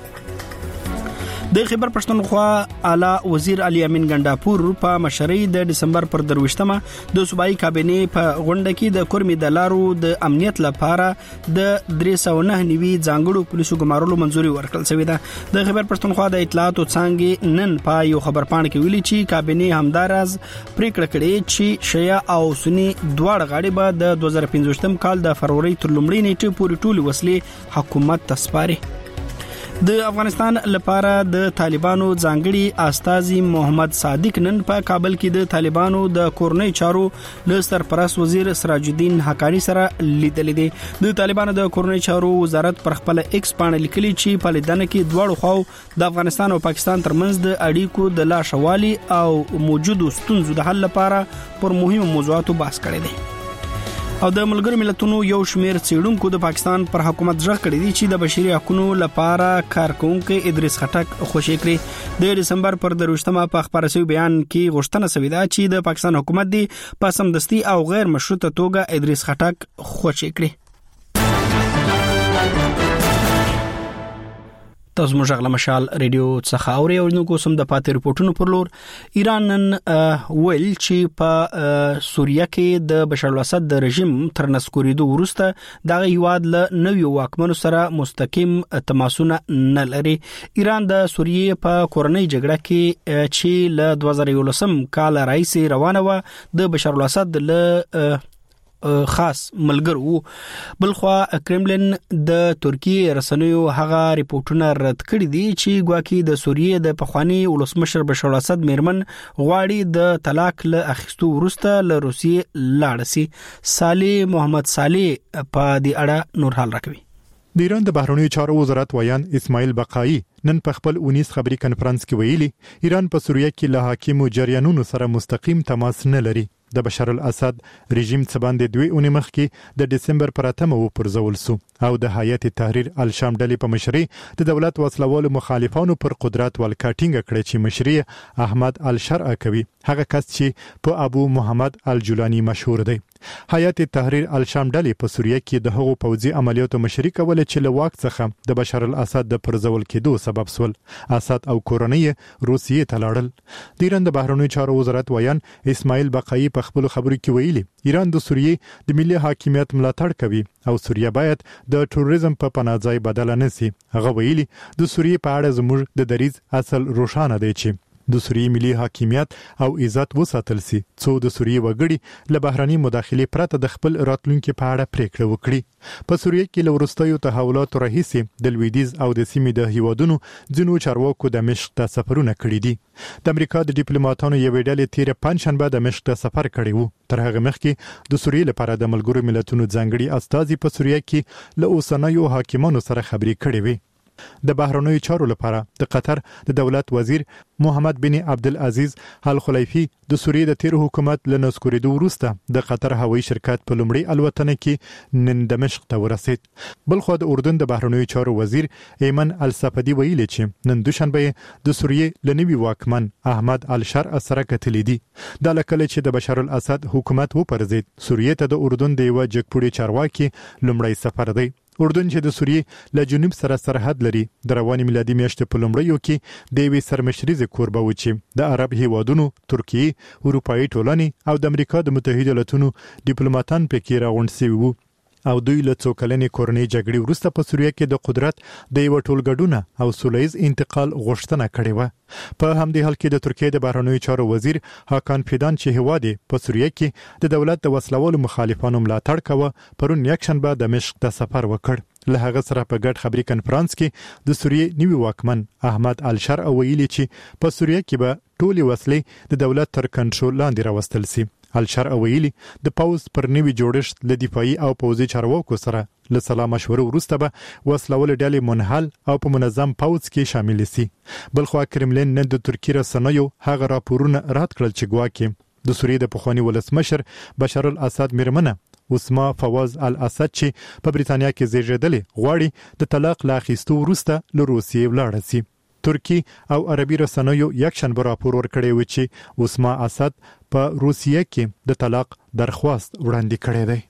د خیبر پښتونخوا اعلی وزیر علي امین ګنداپور په مشرۍ د دسمبر پر 23مه د صوبایي کابینې په غونډه کې د کورمي د لارو د امنیت لپاره د 309 نوي ځانګړو پولیسو ګمارلو منځوري ورکړل شوې ده. د خیبر پښتونخوا د اطلاعات او څنګه نن په یو خبرپاڼه کې ویلي چې کابینې همدارز پریکړه کړې چې شیعه او سنی دواړه غاړي به د 2015 کال د فروری تر لومړۍ نیټې پورې ټول وسلې حکومت ته سپاري. د افغانستان لپاره د طالبانو ځانګړي استازي محمد صادق نن په کابل کې د طالبانو د کورنۍ چارو له سرپرست وزیر سراج الدین حقانی سره لیدل دي. د طالبانو د کورنۍ چارو وزارت پر خپل ایکس باندې لیکلي چې په لیدنه کې دواړو خواو د افغانستان او پاکستان ترمنځ د اړیکو د لا شوالي او موجودو ستونزو د حل لپاره پر مهمو موضوعاتو بحث کړی دی. او د ملګرو ملتونو یو شمیر څېړونکو د پاکستان پر حکومت ژغ کړی دی چې د بشري حقوقو لپاره کارکونکو ادریس خټک خوشی کړی. د دسمبر پر 23مه په خبري شوی بیان کې غوښتنه شوې ده چې د پاکستان حکومت دی په سمدستي او غیر مشروطه توګه ادریس خټک خوشی کړي. تاسو موږ غلا مشال ریډیو څخه اوري او نو کوم د پاتې رپورټونو پر لور. ایران نن ویل چې په سوریه کې د بشار الاسد د رژیم تر نسکوریدو وروسته دغه هیواد له نویو واکمنو سره مستقیم تماسونه نه لري. ایران د سوریه په کورنۍ جګړه کې چې له 2011 کال راځي روانه و د بشار الاسد له خاص ملګرو. بلخوا کرملن د ترکیه رسنیو هغه ریپورتونه رد کړي دي چې ګواکې د سوریه د پخوانی ولسمشر بشار الاسد میرمن غواړي د طلاق له اخیستو وروسته له روسیې لاړ شي. صالح محمد صالح په دې اړه نور حال راکوي. د ایران د بهرنیو چارو وزارت ویان اسماعیل بقایی نن په خپل 19 خبري کانفرنس کې ویلي ایران په سوریه کې له حاکمو جریانونو سره مستقیم تماس نه لري. د بشار الاسد رژیم څخه باندې 2 اونۍ مخکې د دسمبر پر 8مه وپرځول شو او د هیئت تحریر الشام ډلې په مشرۍ د دولت وسلوالو مخالفانو پر قدرت ولکاټینګ کړی چې مشري احمد الشرع کوي، هغه کس چې په ابو محمد الجولانی مشهور دی. هیئت تحریر الشام ډلې په سوریه کې د هغو پوځي عملیاتو مشري کوله چې له واک څخه د بشار الاسد د پرځول کېدو سبب سول. اسد او کورنۍ روسیې ته لاړل. د ایران د بهرنیو چارو وزارت ویان اسماعیل بقایی په خپل خبرو کې ویلي ایران د سوریې د ملي حاکمیت ملاتړ کوي او سوریه باید د تروریزم په پناهځای بدل نه شي. هغه ویلي د سوریې په اړه زموږ د دریځ اصل روښانه دی چې د سوریې ملي حاکمیت او عزت وساتل سي څو د سوریې وګړي له بهراني مداخلې پرته د خپل راتلونکو په اړه پریکړه وکړي. په سوریې کې له وروستیو تحولاتو راهیسي د لویدیز او د سیمې د هیوادونو ځینو چارواکو د دمشق ته سفرونه کړي دي. د امریکا د ډیپلوماټانو یو ډلې تیر پنځشنبه د دمشق ته سفر کړی وو. تر هغه مخکې د سوریې لپاره د ملګرو ملتونو ځانګړي استازي په سوریې کې له اوسنیو حاکمانو سره خبرې کړې وي. د بهرنیو چارو لپاره د قطر د دولت وزیر محمد بن عبدالعزیز ال خلیفی د سوریې د تیر حکومت له نسکوریدو وروسته د قطر هوایي شرکت په لومړي الوتنه کې نن دمشق ته ورسید. بلخو د اردن د بهرنیو چارو وزیر ایمن الصفدی ویلي چې نن دوشنبه د سوریې لنوي واکمن احمد الشرع سره کتلې دي. د لکه چې د بشار الاسد حکومت وپرځید سوریې ته د اردن د یو جګپوړي چارواکي لومړی سفر دی. اردن چې د سوریې له جنوب سره سرحد لري د رواني میلادي میاشتې په لومړیو کې د یوې سرمشریزې کوربه و چې د عرب هیوادونو، ترکیه، اروپאי ټولنې او د امریکا د متحده ایالاتونو ډیپلوماټان پکې راغونډ شوي وو او دوی له څو کلنې کورنۍ جګړې وروسته په سوریه کې د قدرت د یو ټولګډونه او سولهییز انتقال غوښتنه کړې و. په همدې حال کې د ترکیه د بهرنیو چارو وزیر هاکان فیدان چې هیواد په سوریه کې د دولت د وسلوالو مخالفانو ملاتړ کوي پرون یکشنبه دمشق ته سفر وکړ. له هغه سره په ګډ خبري کانفرنس کې د سوریې نوي واکمن احمد الشرع ویلي چې په سوریه کې به ټولې وسلې د دولت تر کنټرول لاندې راوستل شي. الشرع ویلي د پاوز پر نوي جوړښت له دفاعي او پوځي چارواکو سره له سلا مشورو وروسته به وسلوال ډلې منحل او په منظم پاوز کې شامل شي. بلخو کرملین نن د ترکیه رسنیو هغه راپورونه رد کړل چې ګواکې د سوریې د پخوانی ولسمشر بشار الاسد میرمنه اسما فواز الاسد چې په بریتانیا کې زیږیدلې غواړي د طلاق لا اخیستو وروسته له روسیې ولاړ شي. ترکی او عربي رسنیو یکشنبه راپور ورکړی و چې اسما اسد په روسیه کې د طلاق درخواست وړاندې کړی دی.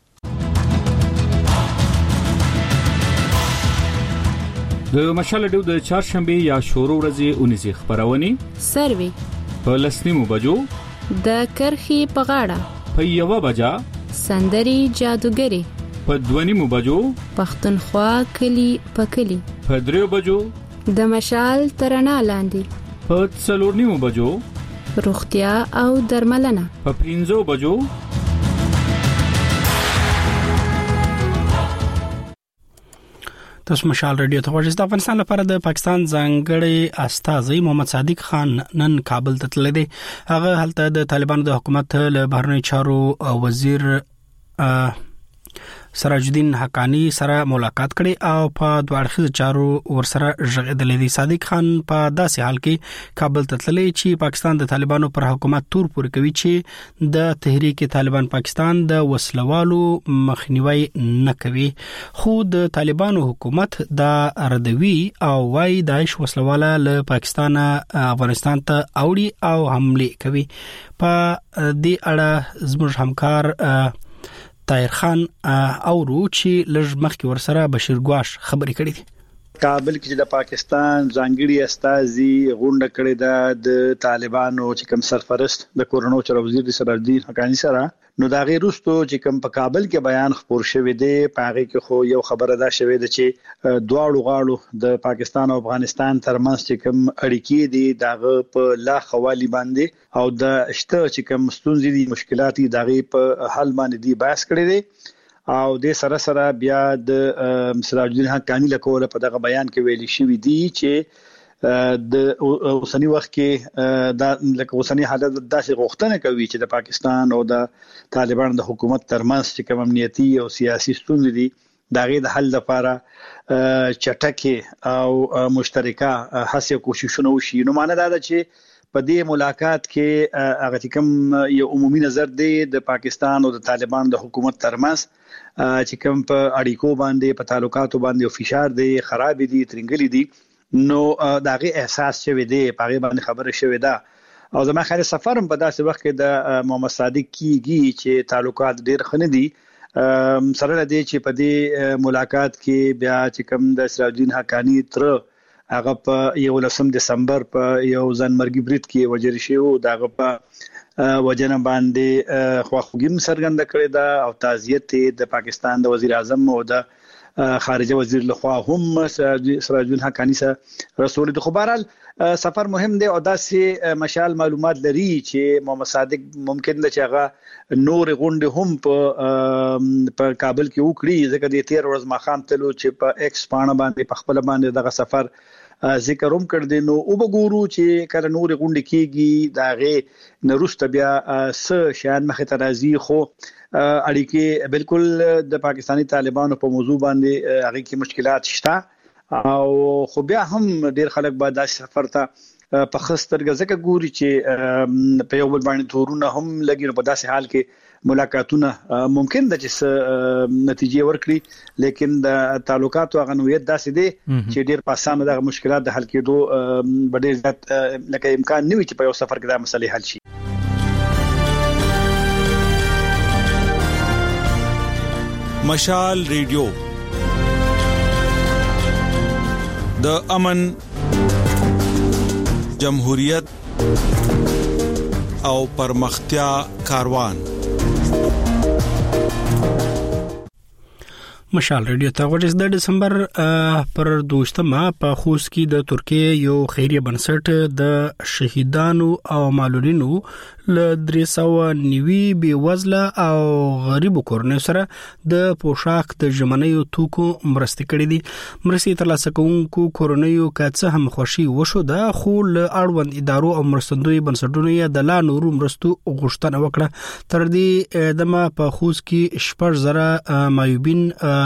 د مشال ډیو د چهارشنبه یا شورو ورځې 19 خبرونه سروي په لسنیمو بجو د کرخي په غاړه په یو بجا سندري جادوګری په 2 بجو پښتونخوا کلی په کلی په 3 بجو د مشال ترنا لاندې په 4 بجو روغتیا او درملنه په 5 بجو تاسو مشال رادیو ته ورسېد. د افغانستان لپاره د پاکستان ځانګړي استازي محمد صادق خان نن کابل ته تللی دی. هغه هلته د طالبانو د حکومت له بهرنی چارو وزیر سراج الدین حقانی سره ملاقات کړي او په دوه اړخیزو چارو ورسره ژغېدلې دي. صادق خان په داسې حال کې کابل ته تللی چې پاکستان د طالبانو پر حکومت تور پورې کوي چې د تحریک طالبان پاکستان د وسلوالو مخنیوي نه کوي، خو د طالبانو حکومت دا ردوي او وايي داعش وسلواله له پاکستان افغانستان ته اوړي او حمله کوي. په دې اړه زموږ همکار طاهر خان او روچي لږ مخکې ورسره بشیر ګواش خبرې کړې دي. کابل کې د پاکستان ځانګړي استازي غونډه کړې ده د طالبانو چې کوم سرپرست د کورونو چارو وزیر سراج الدین حقانی سره. نو دا غیر وروسته چې کوم په کابل کې بیان خبر شوی دی پاره کې خو یو خبره ده شوی دی چې دواړو غاړو د پاکستان او افغانستان ترمنځ چې کوم اړیکې دي داغه په لا خوالي باندې او د شته چې کوم ستونزې دي مشکلات دي داغه په حل باندې دی بحث کړی دی. او د سره بیا د سراج الدین حقانی له کوله په دغه بیان کې ویلي شوی دی چې د اوسنی وخت کې د لکه اوسنی حالت داسې غوښتنه کوي چې د پاکستان او د طالبان د حکومت ترمنځ چې کوم امنیتي او سیاسي ستونزې دي دغه د حل لپاره چټکه او مشترکه هڅې کوششونه وشي. نو معنی دا ده چې په دې ملاقات کې هغه کوم یو عمومي نظر دی د پاکستان او د طالبان د حکومت ترمنځ چې کوم په اړیکو باندې په تعلقاتو باندې فشار دی خراب دي ترنګلي دي. نو داغه احساس شوی دی په باندې خبره شوی ده او زما خیر سفرم په داسې وخت کې د محمد صادق کیږي چې تعلقات ډیر خنه دي سره لدی چې په دې ملاقات کې بیا چې کوم د سراج الدین حقانی تر هغه په 11 دسمبر په یو ځانمرګي برید کې وجل شو دغه په وجنه باندې خواخوږي سرګند کړی دا او تعزیت د پاکستان د وزیر اعظم او د خارجه وزیر لخوا هم سراج الدین حقانی سره رسول د خبرال سفر مهم دی او داسې مشال معلومات لري چې محمد صادق ممکن ده چې هغه نور غونډه هم په کابل کې وکړي ځکه د 13 ورځ ماخام تلو چې په ایکس پاڼه باندې په خپل باندې دغه سفر ذکر هم کړ دي. نو او وګورو چې کله نور غونډه کیږي داغه نورسته بیا س شان مخه ترازی خو اړیکې بالکل د پاکستانی طالبانو په موضوع باندې هغه کې مشکلات شته او خو بیا هم ډیر خلک به دا سفر ته په خسترګه ځکه ګوري چې په یو بل باندې تورونه هم لګي په داسې حال کې ملاقاتونه ممکن ده چې نتیجې ورکړي لیکن د تعلقاتو غنویت داسې دي چې ډیر په اسانه د مشکلات د حل کېدو ډیر زیات لکه امکان نه وي چې په یو سفر کې دا مسلې حل شي. مشال ریډیو د امن، جمهوریت او پرمختیا کاروان. مشال ریډیو ته ورس د دسمبر پر 2مه په خوست کې د ترکیه یو خیریه بنسټ د شهیدانو او معلولینو ل 390 بي وزله او غریب کورنۍ سره د پوشاک د ژمنیو توکو مرستې کړې دي. مرستې ترلاسه کوونکو کورنۍ کڅه هم خوشي وشو ده خو له اړوند ادارو او مرستندوی بنسټونو یې د لا نورو مرستو غوښتنه وکړه. تر دې دمه په خوست کې 10,000 معیوبین،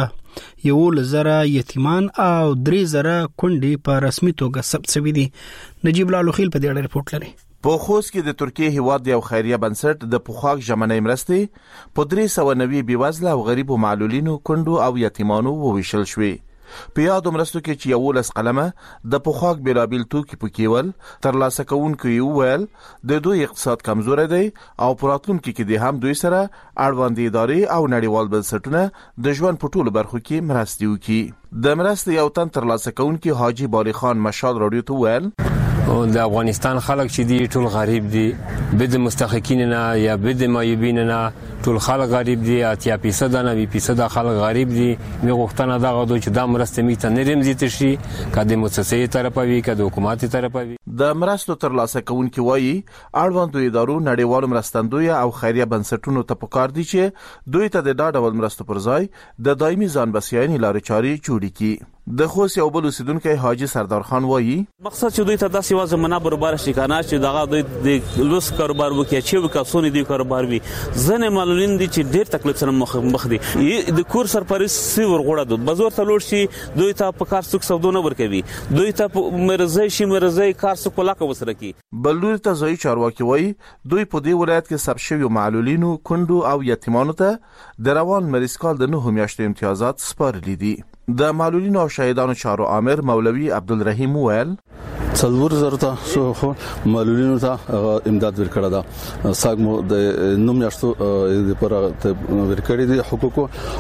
1,000 یتیمان او 3,000 کونډې په رسمي توګه ثبت شوي دي. نجیب الله خیل په دې اړه رپورټ لري. په خوست کې د ترکیه هیواد یو خیریه بنسټ د پوخاک ژمنې مرستې په 390 بي وزله او غریب معلولینو، کونډو او یتیمانو وویشل شوې. په یاد مرستو کې چې 11 قلمه د پوخاک بیلابیل توکي پکېول ترلاسه کوونکو یو ویل د دوی اقتصاد کمزوري دی او پراتلونکو کې د هم دوی سره اړوند ادارې او نړیوال بنسټونه د ژوند په ټولو برخو کې مرستې وکړي. د مرستې یو تن ترلاسه کوونکو حاجی بالی خان مشال رادیو ته ویل د افغانستان خلک چې دي ټول غریب دي، بد مستحقین نه یا بد معیوبین نه ټول خلک غریب دي. 80% نه 20% خلک غریب دي. می غوښتنه دا غوډو چې دا مرسته میته نرم زیات شي کله مؤسسې طرفوي کله حکومت طرفوي. د مرستو ترلاسه کوونکو وایي اړوند ادارو، نړیوالو مرستندوی او خیریه بنسټونو ته پکار دي چې دوی ته د ډاډول مرستو پر ځای د دایمي ځان بسیاینې لارې چارې جوړې کړي. د خوست یو بل اوسیدونکو حاجی سردار خان وایي مقصد چې دوی ته داسې وازه منه برابر شي کنه چې دغه دوی د لوس کاروبار وکړي چې وکاسونی دی کاروبار وي. ځنه معلولین دي چې ډیر تکلیف سره مخ دي. د کور سرپرست سی ورغړه د بازار ته لوړ شي دوی ته په کار څوک سودونه ورکوي، دوی ته مرزي شي مرزي کار څوک پلاکه وسره کی. بلور ته ځای چارواکي وایي دوی په دې ولایت کې سب شوی معلولینو، کونډو او یتیمانو ته د روان مریضکال د 9 میاشتې امتیازات سپارلي دي. د معلولینو او شهیدانو چارو امر مولوی عبدالرحیم ویل 4,000 ته خو معلولینو ته امداد ورکړه ده. ساګمو د 9 میاشتو لپاره ورکړي دي حقوق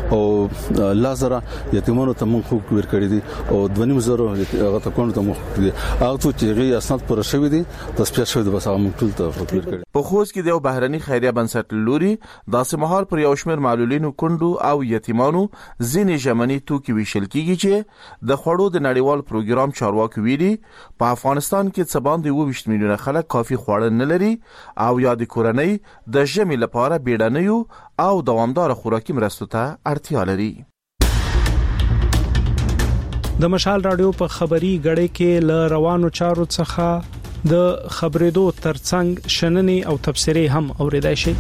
او لازره یتیمانو ته موږ حقوق ورکړي دي او 2,000 هغه ته کوم ته موږ دي هغه چې غي اسناد پر شوی دي تصفیه شوی دي بس هغه موږ ټول ته ورکړي. په خوست کې د بهرني خیریه بنسټ لوري داسې مهال پر یو شمېر معلولینو، کونډو او یتیمانو ځینې ژمنې توکي ویشل کیږي چې د خوړو د نړیوال پروګرام چارواکي ویلي په افغانستان کې څه باندې 20 میلیونه خلک کافي خواړه نه لري او یا د کورنۍ د ژمي لپاره بیړنیو او دوامدار خوراکي مرستو ته اړتیا لري. د مشال رادیو په خبري غړې کې ل روانو چارو څخه د خبرېدو ترڅنګ شننې او تبصرې هم اوریدای شي.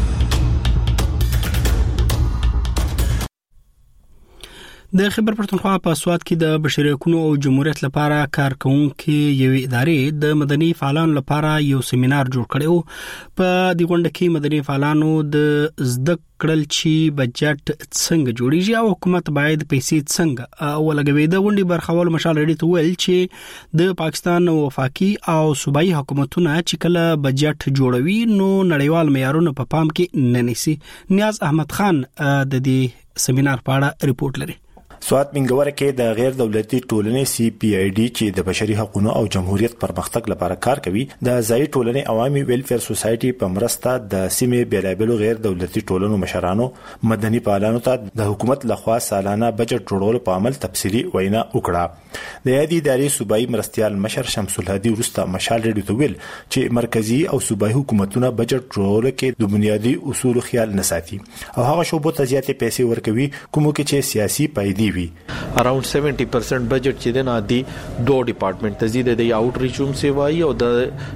د خیبر پښتونخوا په سواد کې د بشري حقوقو او جمهوریت لپاره کارکونکو یو ادارې د مدني فعالانو لپاره یو سیمینار جوړ کړو. په دې غونډه کې مدني فعالانو د زده کړل چې بجټ څنګه جوړیږي او حکومت باید پیسې څنګه ولګوي. د غونډې برخوال مشال ریډي ته ویل چې د پاکستان وفاقي او صوبایي حکومتونه چې کله بجټ جوړوي نو نړیوال معیارونه په پام کې نه نیسي. نیاز احمد خان د دې سیمینار په اړه ریپورت لري. سوات منګوره کې د غیر دولتي ټولنې CPID چې د بشري حقوقو او جمهوریت پرمختګ لپاره کار کوي د ځای ټولنې عوامي ویلفیر سوسايټي په مرسته د سیمې بیلابلو غیر دولتي ټولنو مشرانو مدني فعالانو ته د حکومت لخوا سالانه بجټ جوړولو په عمل تفصیلی وینا وکړه. د یادې ادارې صوبایي مرستيال مشر شمس الهادي ورسته مشال ریډیو ته ویل چې مرکزی او صوبایي حکومتونه بجټ جوړولو کې د بنیادی اصول خیال نه ساتي او هغه شوبو ته زیاتې پیسې ورکوي کومو کې چې سیاسي پایدي وي. اراوند 70% بجټ چې د نادي دوه ډپارټمنټ ته زیاده د اوټریچ هم سیوای او د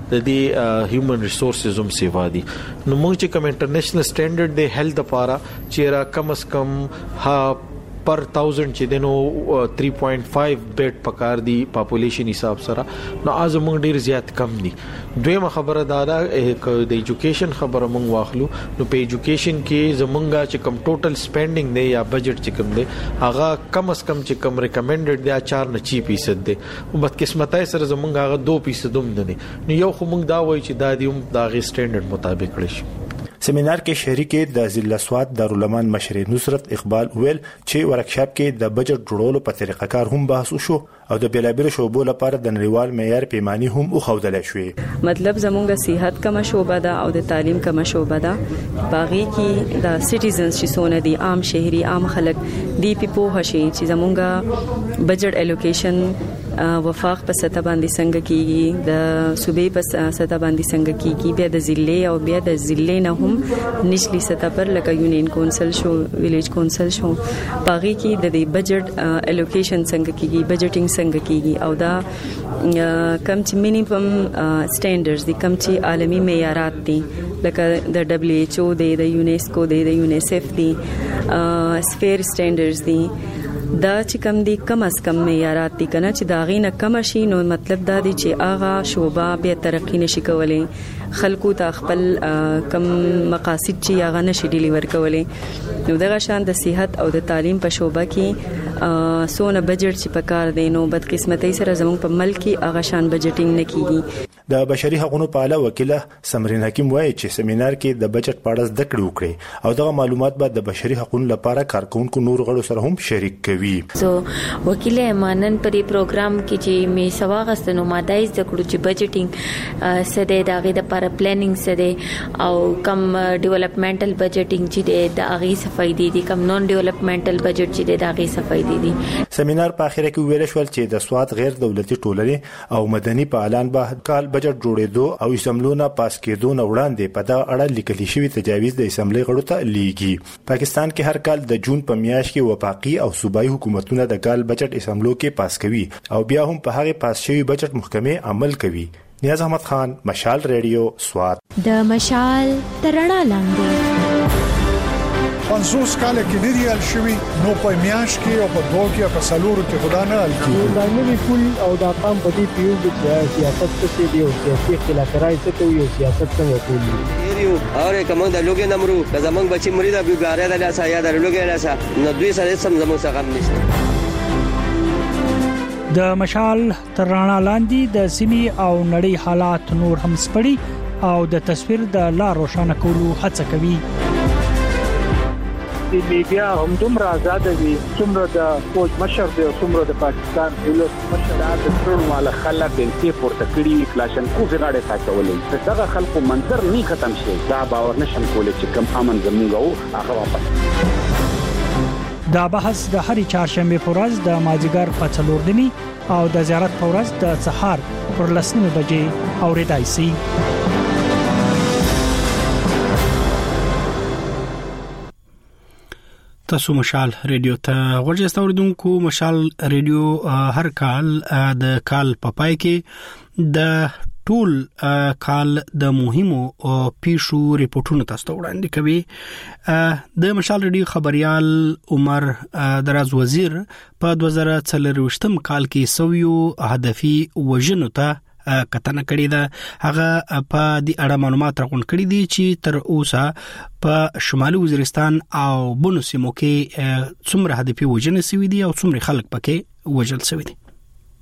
هیومن ریسورسز هم سیوا دي. نو موږ چې کوم انټرنیشنل سټانډرډ د هیلث لپاره چې را کم از کم پر 1000 چې دنو 3.5 بیډ پکار دي پاپولیشن حساب سره نو از موږ ډیر زیات کم دي. دویمه خبره دا ده د ایجوکیشن خبره موږ واخلو نو په ایجوکیشن کې زمونږه چې کم ټوټل سپینډینګ دی یا بجټ چې کم دی هغه کم از کم چې کم ریکمنډډ دی 4.6% دی او بدقسمتۍ سره زمونږه هغه 2% هم نه دي. نو یو خو موږ دا وایو چې دا دی هم دا غي سټانډرډ مطابق کړی شي. سیمینار کې شریک د ضلع سوات دارالعلوم مشر نصرت اقبال ویل چې ورکشاپ کې د بجټ جوړولو په طریقه کار هم بحث وشو او د بیلابل شوبو لپاره د نړیوال معیار پیمانی هم وخودل شوې. مطلب زموږه صحت کما شوبه ده او د تعلیم کما شوبه ده باغی کې د سټیزنز چې سونه دي عام شهري عام خلک دی په هشي چې زموږه بجټ الوکیشن وفاق په سطح باندې څنګه کیږي د صوبې په سطح باندې څنګه کیږي بیا د ضلع او بیا د ضلع نه هم نشلی سطح پر لکه یونین کونسل شو ویلیج کونسل شو باغی کې د بجټ الوکیشن څنګه کیږي بجټینګ څنګه کیږي او دا کم چې مینیمم سټانډرډز دي کم چې عالمي معیارات دي لکه د WHO د یونیسکو د یونیسف دي سفیر سټانډرډز دي دا چې کم دي کم از کم معیارات دي کنه چې دا غینه کم شي نو مطلب دا دی چې اغا شوبه به ترقی نشي کولای خلکو ته خپل کم مقاصد چې اغا نشي ډیلیور کولای. نو دغه شان د صحت او د تعلیم په شوبه کې سونه بجټ چې پکار دی نو بدقسمتۍ سره زموږ په ملک کې اغا شان بجټینګ نه کیږي. د بشري حقوقو په اړه وکیله سمرین حکیم وایي چې سیمینار کې د بجټ په اړه زده کړې وکړي او دغه معلومات به د بشري حقوقو لپاره کارکونکو نور غړو سره هم شریک کوي. سو وکیل امانن په دې پروګرام کې چې می سواغست نو مادای زده کړو چې بجټینګ سده دغه د لپاره پلانینګ سده او کم ډیولپمنټل بجټینګ چې د اغي صفای دي کم نون ډیولپمنټل بجټ چې د اغي صفای دي. سیمینار په اخر کې ویل شو چې د سوات غیر دولتي ټولنې او مدني فعالان به کال بجټ جوړېدو او اسمبلونه پاس کېدو نه وړاندې په دا اړه لیکل شوی تجاویز د اسمبلی غړو ته لیږي. پاکستان کې هر کال د جون په میاشت کې وفاقي او صوبایي حکومتونه د کال بجټ اسمبلو کې پاس کوي او بیا هم په هغه پاس شوی بجټ محکمه عمل کوي. نیاز احمد خان مشال ریډیو سوات. د مشال ترڼا لاندې 50 کال کې لريال شوی نو په میاش کې او په دوه کې په سالورو کې خدا نه الکی دا نوی پول او دا قام په دې پیو کې سیاست څه دی او سیاسي خلافکارای څه کوي او سیاست څنګه کوي یو اوره کوم د لوګي نمرو د زمنګ بچی مریدا بیګاره د لاسه یا د لوګي لاسه نو دوی سره سم زمو څخه غم نشته. د مشال ترڼا لاندې د سیمي او نړۍ حالات نور هم سپړي او د تصویر د لار روښانه کولو هڅه کوي. د میډیا هم دومره آزاد دي څومره د فوج مشر دی څومره د پاکستان دولت مشر د ټول مال خلک بنتي پورته کړی کلاشن کو زغاړه ساتولې دغه خلکو منظر نه ختم شي دا باور نشم کولای چې کم امن زموږ او هغه واپس. دا بحث د هرې چهارشنبه په ورځ د مازیګر په 4 نیمه او د زیارت په ورځ د سهار پر 10 بجې اوریدای شي. تاسو مشال ریډیو ته ورجسته اوریدونکو. مشال ریډیو هر کال د کال پپای کې د ټول کال د مهمو پیښو ریپورتونو تاسو ته وړاندې کوي. د مشال ریډیو خبريال عمر دراز وزیر په 2023 کال کې سویو هدفي وژنو ته کتنه کړې ده. هغه په دې اړه معلومات راغونډ کړي دي چې تر اوسه په شمالي وزیرستان او بونو سیمو کې څومره هدفي وژنې شوې دي او څومره خلک پکې وژل شوي دي.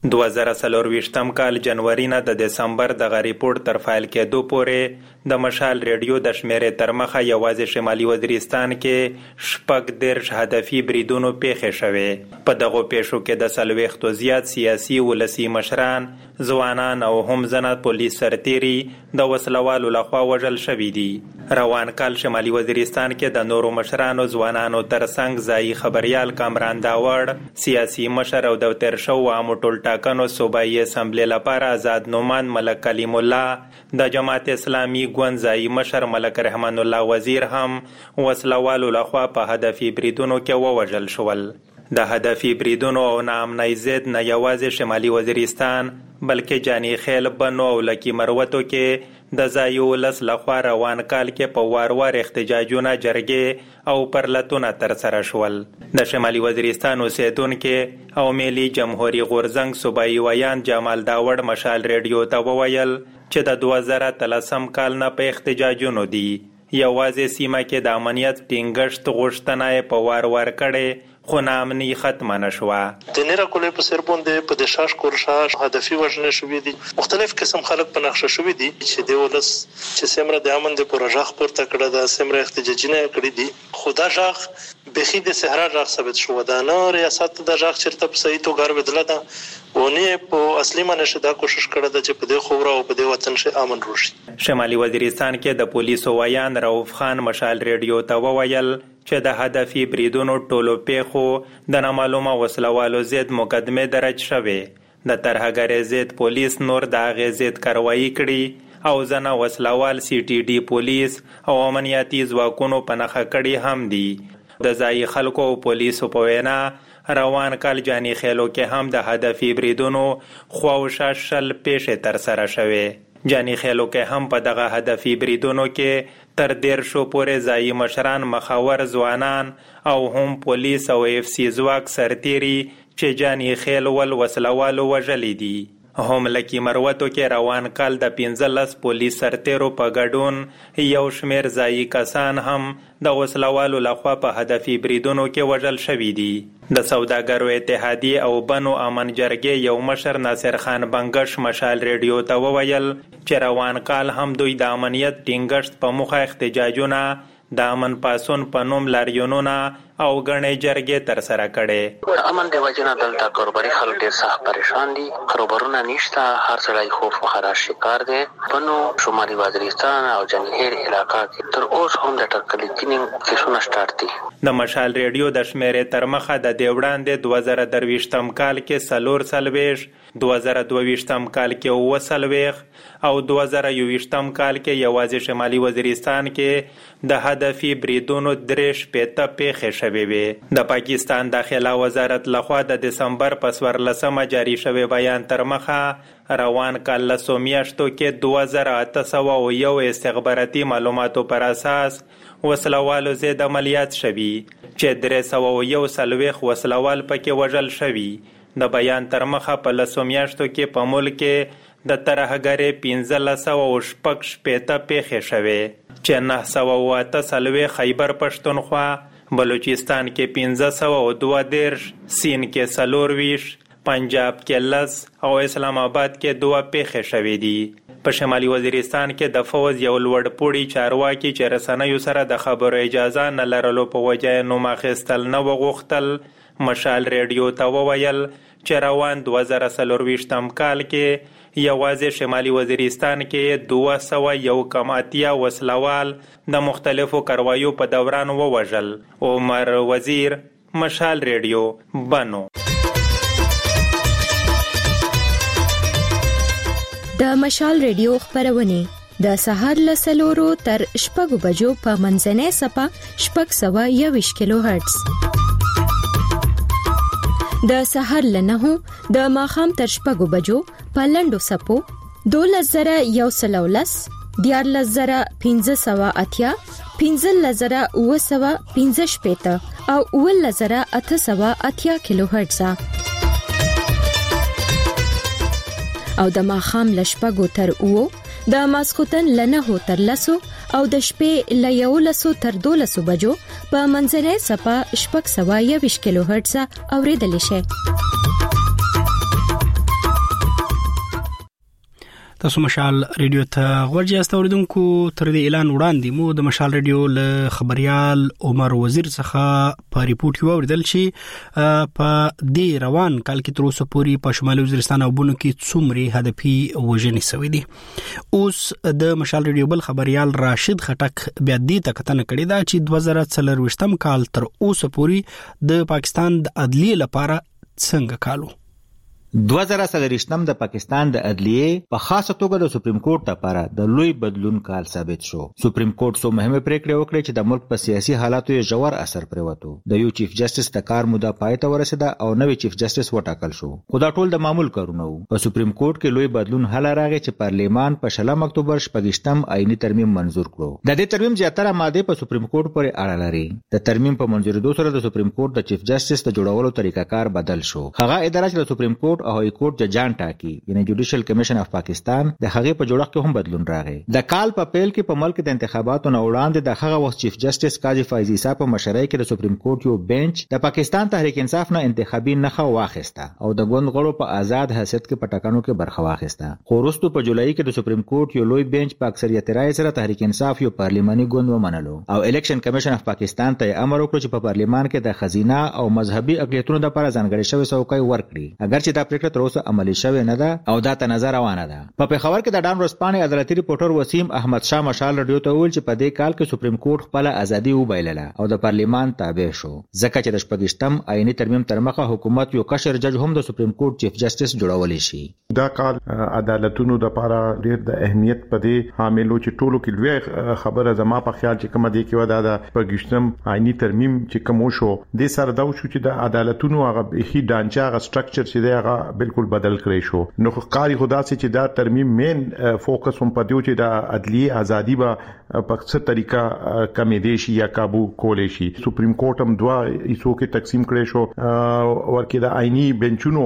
2024م کال جنوري نه د دسمبر د ریپورت تر فایل کېدو پورې د مشال ریډیو د شمیرې تر مخه یوازې شمالي وزیرستان کې شپږ دیرش هدفي بریدونو پیښې شوې. په دغو پیښو کې د 40 زیات سیاسي ولسي مشران، ځوانان او هم زنه پولیس سرتیري د وسلوالو لخوا وژل شوي دي. روان کال شمالي وزیرستان کې د نورو مشرانو، ځوانانو ترڅنګ ځایي خبريال کامران داوړ، سیاسي مشر او د تیر شو عامو ټولټاکنو صوبایي اسمبلی لپاره آزاد نومان ملک کلیم الله، د جماعت اسلامي ګوند ځایي مشر ملک رحمان الله وزیر هم وسلوالو لخوا په هدفي بریدونو کې ووژل شول. د هدفي بریدونو او ناامنۍ ضد نه یوازې شمالي وزیرستان بلکې جاني خیل، بنو او لکی مروتو کې د ځایي ولس لخوا روان کال کې په وار احتجاجونه، جرګې او پرلتونه ترسره شول. د شمالي وزیرستان اوسیدونکو او ملي جمهوریت غورزنګ صوبایي ویان جمال داوړ مشال ریډیو ته وویل چې د 2013 کال نه په احتجاجونو دي. یوازې سیمه کې د امنیت ټینګښت غوښتنه په وار کړي خو نامني ختمه نشوه. د نیره کولې په سر باندې په دشاش کورشاش هدفي وژنې شوې دي. مختلف قسم خلک په نقشه شوې دي چې د ولس چې سمره د امن د پروژه خپرته کړه د سمره احتجاجونه کړې دي. خدا ژغ بخي د صحرا ژغ ثابت شو ده نه ریاست د ژغ چرته په صحیح توګه بدله ده ونه په اصلي معنی شدا کوشش کړه د چې په دې خبره او په دې وطن شه امن روشي. شمالي وزیرستان کې د پولیسو ویان رؤف خان مشال ریډیو ته وویل چې د هدفي بریدونو ټولو پیښو د نامعلومه وسلوالو ضد مقدمه درج شوې. د ترهګرۍ ضد پولیس نور د هغې ضد کاروایی کړي او ځنه وسلوال CTD پولیس او امنیتي ځواکونو په نښه کړي هم دي. د ځایي خلکو او پولیسو په وینا روان کال جاني خیلو کې هم د هدفي بریدونو خواوشا شل پیښې ترسره شوې. جاني خیلو کې هم په دغه هدفي بریدونو کې تر 150 پورې ځایي مشران، مخاور ځوانان او هم پولیس او FC ځواک سرتیري چې جاني خیل ول وسلوالو وژلي دي. هم لکی مروتو کې روان کال د 15 پولیس سرتیرو په ګډون یو شمیر ځایي کسان هم د وسلوالو لخوا په هدفي بریدونو کې وژل شوي دي. د سوداګرو اتحادیه او بنو امن جرګې یو مشر ناصر خان بنگش مشال ریډیو ته وویل چې روان کال هم دوی د امنیت ټینګښت په موخه احتجاجونه، د امن پاسون په نوم لاریونونه او غنې جرګې تر سره کړي. امن دی وجنه دلته کاروباري خلک ډېر سخت پریشان دي، کاروبارونه نشته، هر څړی خوف او خراش شکار دي. بنو شمالي وزیرستان او جنهیر علاقہ کې تر اوسه هم د ټکلې کینینګ کیسونه سٹارټ دي. د مشال ریډیو د شمیرې تر مخه د دیوړاندې 2023م کال کې 440، 2022م کال کې 39 او 2021م کال کې یوازې شمالي وزیرستان کې د هدفي بریدونو 3 پیښې شوې وې. د پاکستان داخله وزارت لخوا د دسمبر په 14مه جاری شوی بیان تر مخه روان کال له میاشتو کې 2801 استخباراتي معلوماتو پر اساس وسلوالو ضد عملیات شوي چې 301 وسلوال پکې وژل شوي. د بیان تر مخه په لسو میاشتو کې په ملک کې د ترهګرۍ 1560 پیښې شوې چې 908 خیبر پښتونخوا، بلوچستان کې 532، سین کې 24، پنجاب کې 10 او اسلام آباد کې 2 پیښې شوې دي. په شمالي وزیرستان کې د فوز یو لوړ پوړي چارواکي چې رسنیو سره د خبرو اجازه نه لرلو په وجه نوم اخیستل نه وغوښتل مشال ریډیو ته وویل چې روان 2024م کال کې یوازې شمالي وزیرستان کې 201 وسلوال د مختلفو کاروایو په دوران ووژل. عمر وزیر، مشال ریډیو، بنو. د مشال ریډیو خبرونه د سهار له 4 تر 6 بجو په منځنۍ سپه 621 کیلو هرتز، د سهار له 9 د ماخام تر 6 بجو په لندو سپو 2111، 14580، 15915 او 11880 کیلو هرتز او د ماخام له 6 تر 9 د ماسخوتن له 9 تر 10 او د شپې له 11 تر 12 بجو په منځنۍ سپه 621 کیلو هرتز اوریدل شي. تاسو مشال ریډیو ته ورجی استوریدونکو تر دې اعلان وړاندې مو د مشال ریډیو له خبريال عمر وزیر څخه په ریپورت یو وردل شي په دې روان کال کې تر اوسه پورې په شمالي وزیرستان او بونو کې څومره هدفي وژنې شوې دي. اوس د مشال ریډیو بل خبريال راشد خټک بیا دې تکتنه کړې ده چې 2023م کال تر اوسه پورې د پاکستان د عدلیه لپاره څنګه کالو. 2023م د پاکستان د عدلیه په خاصه توګه د سپریم کورټ لپاره د لوی بدلون کال ثابت شو. سپریم کورټ سو مهمه پریکړه وکړه چې د ملک په سیاسي حالاتو یې ژور اثر پریوتو. د یو چیف جسټس د کار موده پای ته ورسیده او نوې چیف جسټس وټاکل شو. خو دا ټول د معمول کارونه وو. په سپریم کورټ کې لوی بدلون هله راغی چې پارلیمان په 16 اکتوبر 2018 آئینی ترمیم منزور کړو. د دې ترمیم زیاتره ماده په سپریم کورټ پورې اړه لري. د ترمیم په منځورېدو سره د سپریم کورټ د چیف جسټس د جوړولو طریقه کار بدل شو. هغه اداره چې د سپریم کورټ او های کورټ ججان ټاکي یعنی جوډیشل کمیشن اف پاکستان د هغه په جوړښت کې هم بدلون راغی. د کال په پیل کې په ملک د انتخاباتو نه وړاندې د هغه وخت چیف جسټس قاضي فایز عیسی په مشرۍ کې د سپریم کورټ یو بنچ د پاکستان تحریک انصاف نه انتخابي نخښه واخیسته او د ګوند غړو په آزاد حیثیت کې په ټاکنو کې برخه واخیسته. خو وروسته په جولای کې د سپریم کورټ یو لوی بنچ په اکثریت رائے سره تحریک انصاف یو پارلیماني ګوند ومنلو او الیکشن کمیشن اف پاکستان ته امر وکړ چې په پارلیمان کې د خزینه او مذهبي اقلیتونو لپاره ځانګړي شوی څوکۍ ورکړي. اگر چې دا پریکړه تر اوسه عملي شوې نه ده او دا ته نظر روانه ده. په پیښور کې د ډان ورځپاڼې عدالتي ریپورټر وسیم احمد شاه مشال رادیو ته ویل چې په دې کال کې سپریم کورټ خپل ازادي وبایلله او د پارلیمان تابع شو ځکه چې د 20م آئینی ترمیم تر مخه حکومت یو کشر جج هم د سپریم کورټ چیف جسټس جوړولی شي. دا کال عدالتونو د لپاره ډېر د اهمیت په دې حاملو چې ټولو کې لوی خبره زما په خیال چې کومه دی کې ودا د 20م آئینی ترمیم چې کوم شو د سره دا شو چې د عدالتونو هغه هی ډانچا هغه سټرکچر چې دی هغه بالکل بدل کړی شو. نو قاری خدا سي چې دا ترمیم مین فوکس هم پدیو چې د عدلیه ازادي به په څه طریقه کمې دي شي یا काबू کولې شي. سپریم کورټ هم دوا ایسو کې تقسیم کړي شو ورکه د آئینی بنچونو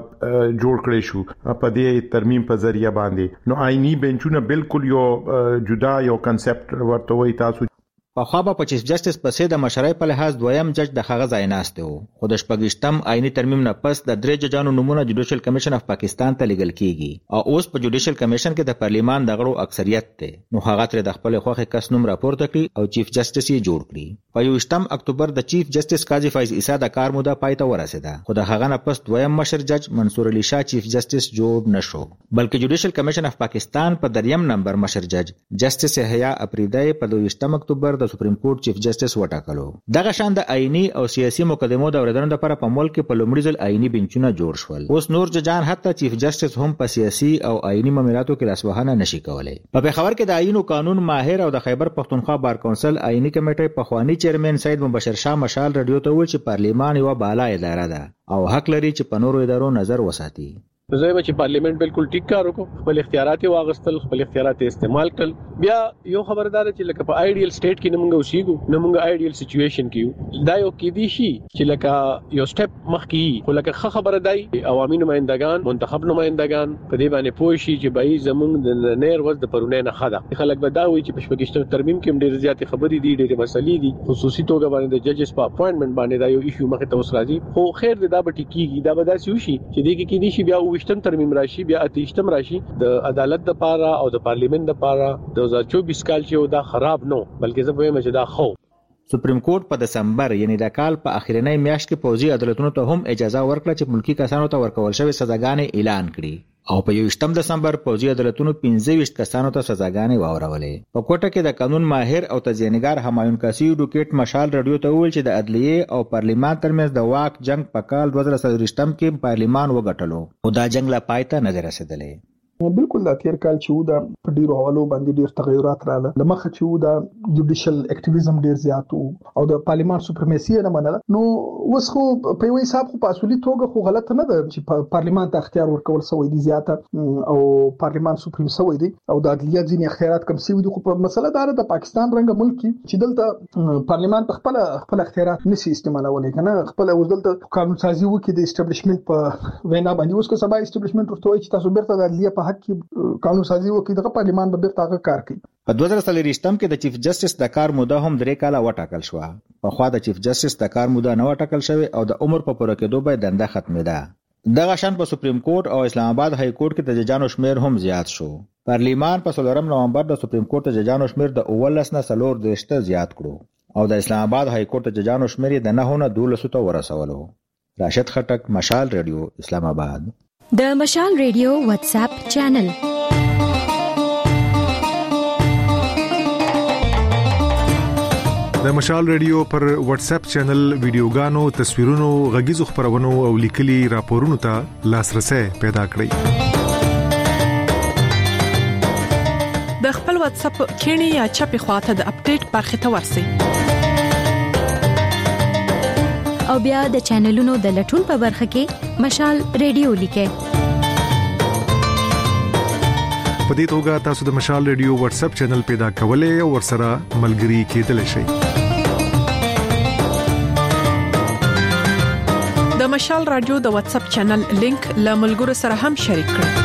جوړ کړي شو په دې ترمیم په ذریعہ باندې. نو آئینی بنچونه بالکل یو جدا یو کنسپټ ورته وي. تاسو په خوا په چیف جسټس پسې د مشرۍ په لحاظ دویم جج د هغه ځای ناشته وو. خو د 20م آئینی ترمیم نه پس د درې ججانو نمونه جوډیشل کمیشن اف پاکستان ته لیږل کیږي او اوس په جوډیشل کمیشن کې د پارلیمان د غړو اکثریت ته نو هغه تر د خپل خوخه کس نوم راپورته کړي او چیف جسټس یې جوړ کړي. په 28 اکتوبر د چیف جسټس قاضي فایز عیسی د کار موده پای ته ورسیده. خو د هغه نه پس دویم مشر جج منصور علي شاه چیف جسټس جوړ نشو بلکې جوډیشل کمیشن اف پاکستان په دریم نمبر مشر جج جسټس یحیی اپریدی په 28 اکتوبر د سپریم کورټ چیف جسټس وټاکلو. دغه شان د آئینی او سیاسي مقدمو د اوریدنې لپاره په ملک کې په لومړي ځل آئینی بنچونه جوړ شول. اوس نور ججان حتی چیف جسټس هم په سیاسي او آئینی معاملاتو کې لاسوهانه نشي کولای. په پیښور کې د آئین او قانون ماهر او د خیبر پښتونخوا بار کونسل آئینی کمیټې په خوانی چیرمن سید مبشر شاه مشال رادیو ته ویل چې پارلیمان یو بالا اداره ده او حق لري چې په نورو ادارو نظر وساتي. زه به چې پارلیمنت بالکل ټیک کار وکړو، خپل اختیارات واغستل، خپل اختیارات استعمال کړل. بیا یو خبردار چې لکه په آیډیل سټیټ کې نمونږ اوسېګو، نمونږ آیډیل سچويشن کې دا یو کې دي شي چې لکه یو سټپ مخکې خو لکه خبره دی عوامي نمائندگان، منتخب نمائندگان په دې باندې پوه شي چې بای زمونږ د نیر وز د پرونه نه خاله خلک به دا وایي چې په شپږشتم ترمیم کې ډېر زیات خبرې دي، ډېر مسلې دي، خصوصي توګه باندې د ججز په اپوینټمنټ باندې دا یو ایشو مخه ته وسراځي. خو خیر دا به ټیکيږي، دا به داسې وشي چې دغه کې دي شي بیا وشتم ترمیم راشي، بیا اتیشتم راشي. د عدالت د پاره او د پارلیمنت د پاره 2024 کال چې دا خراب نو بلکې زه وایم چې دا خو. سپریم کورټ په دسمبر یعنی د کال په اخرنۍ میاشت کې پوځي عدالتونو ته هم اجازه ورکړه چې ملکی کسانو ته ورکول شوی سزاګانې اعلان کړي او په 28 دسمبر پوځي عدالتونو 25 کسانو ته سزاګانې واورولې. په کوټه کې د قانون ماهر او تزیینګار همایون کاسی اډوکیټ مشال رادیو ته ویل چې د عدلیه او پارلیمان ترمنځ د واک جنگ په کال 2023 کې پارلیمان وګټلو او دا جنگ لا پای ته نه رسیدلې. بالکل دا تیر کال چې دا په ډیرو حوالو باندې ډیر تغیرات رااله، لمخه چې دا جوډیشل اکټیویزم ډیر زیات او د پارلیمان سوپریماسي نه منله. نو اوس خو په یو حساب خو په اصولي توګه خو غلط نه ده چې پارلیمان ته اختیار ورکول سوی دي زیاته او پارلیمان سوپریم سوی دي او د عدلیه ځینې اختیارات کم سوي دي. خو په مسله دا د پاکستان رنګ ملک چې دلته پارلیمان په خپل اختیارات نشي استعمالولای کنه، خپل اوس دلته قانون سازي وکړي د اسټابلیشمنت په وینا باندې. اوس کو سبا اسټابلیشمنت ورته وایي چې تاسو بیرته د عدلیه په کې قانون سازي وکړي، دغه پارلیمان به بیرته کار کوي. په 2023 کې د چیف جسټس د کار موده هم 3 کاله وټاکل شو. په خوا د چیف جسټس د کار موده نه وټاکل شوی او د عمر په پوره کېدو به دنده ختمه ده. دغه شان په سپریم کورټ او اسلام آباد های کورټ کې د ججانو شمیر هم زیات شو. پارلیمان په 13 نومبر د سپریم کورټ د ججانو شمیر د 19 نه 4 زیات کړو او د اسلام آباد های کورټ د ججانو شمیر د 9 نه 12 ته ورسولو. راشد خټک، مشال ریډیو، اسلام آباد. د مشال ریډیو واتس اپ چینل. د مشال ریډیو پر واتس اپ چینل ویډیوګانو، تصویرونو، غږیزو خبرونو او لیکلي راپورونو ته لاسرسي پیدا کړئ. د خپل واتس اپ کینی یا چپی خواته د اپډیټ برخه ته ورسئ. او بیا د چینلونو د لټون په برخه کې مشال ریډیو لیکئ. په دې توګه تاسو د مشال ریډیو واتس اپ چینل پیدا کولای او ورسره ملګري کېدلی شئ. د مشال رادیو د واتس اپ چینل لینک له ملګرو سره هم شریک کړئ.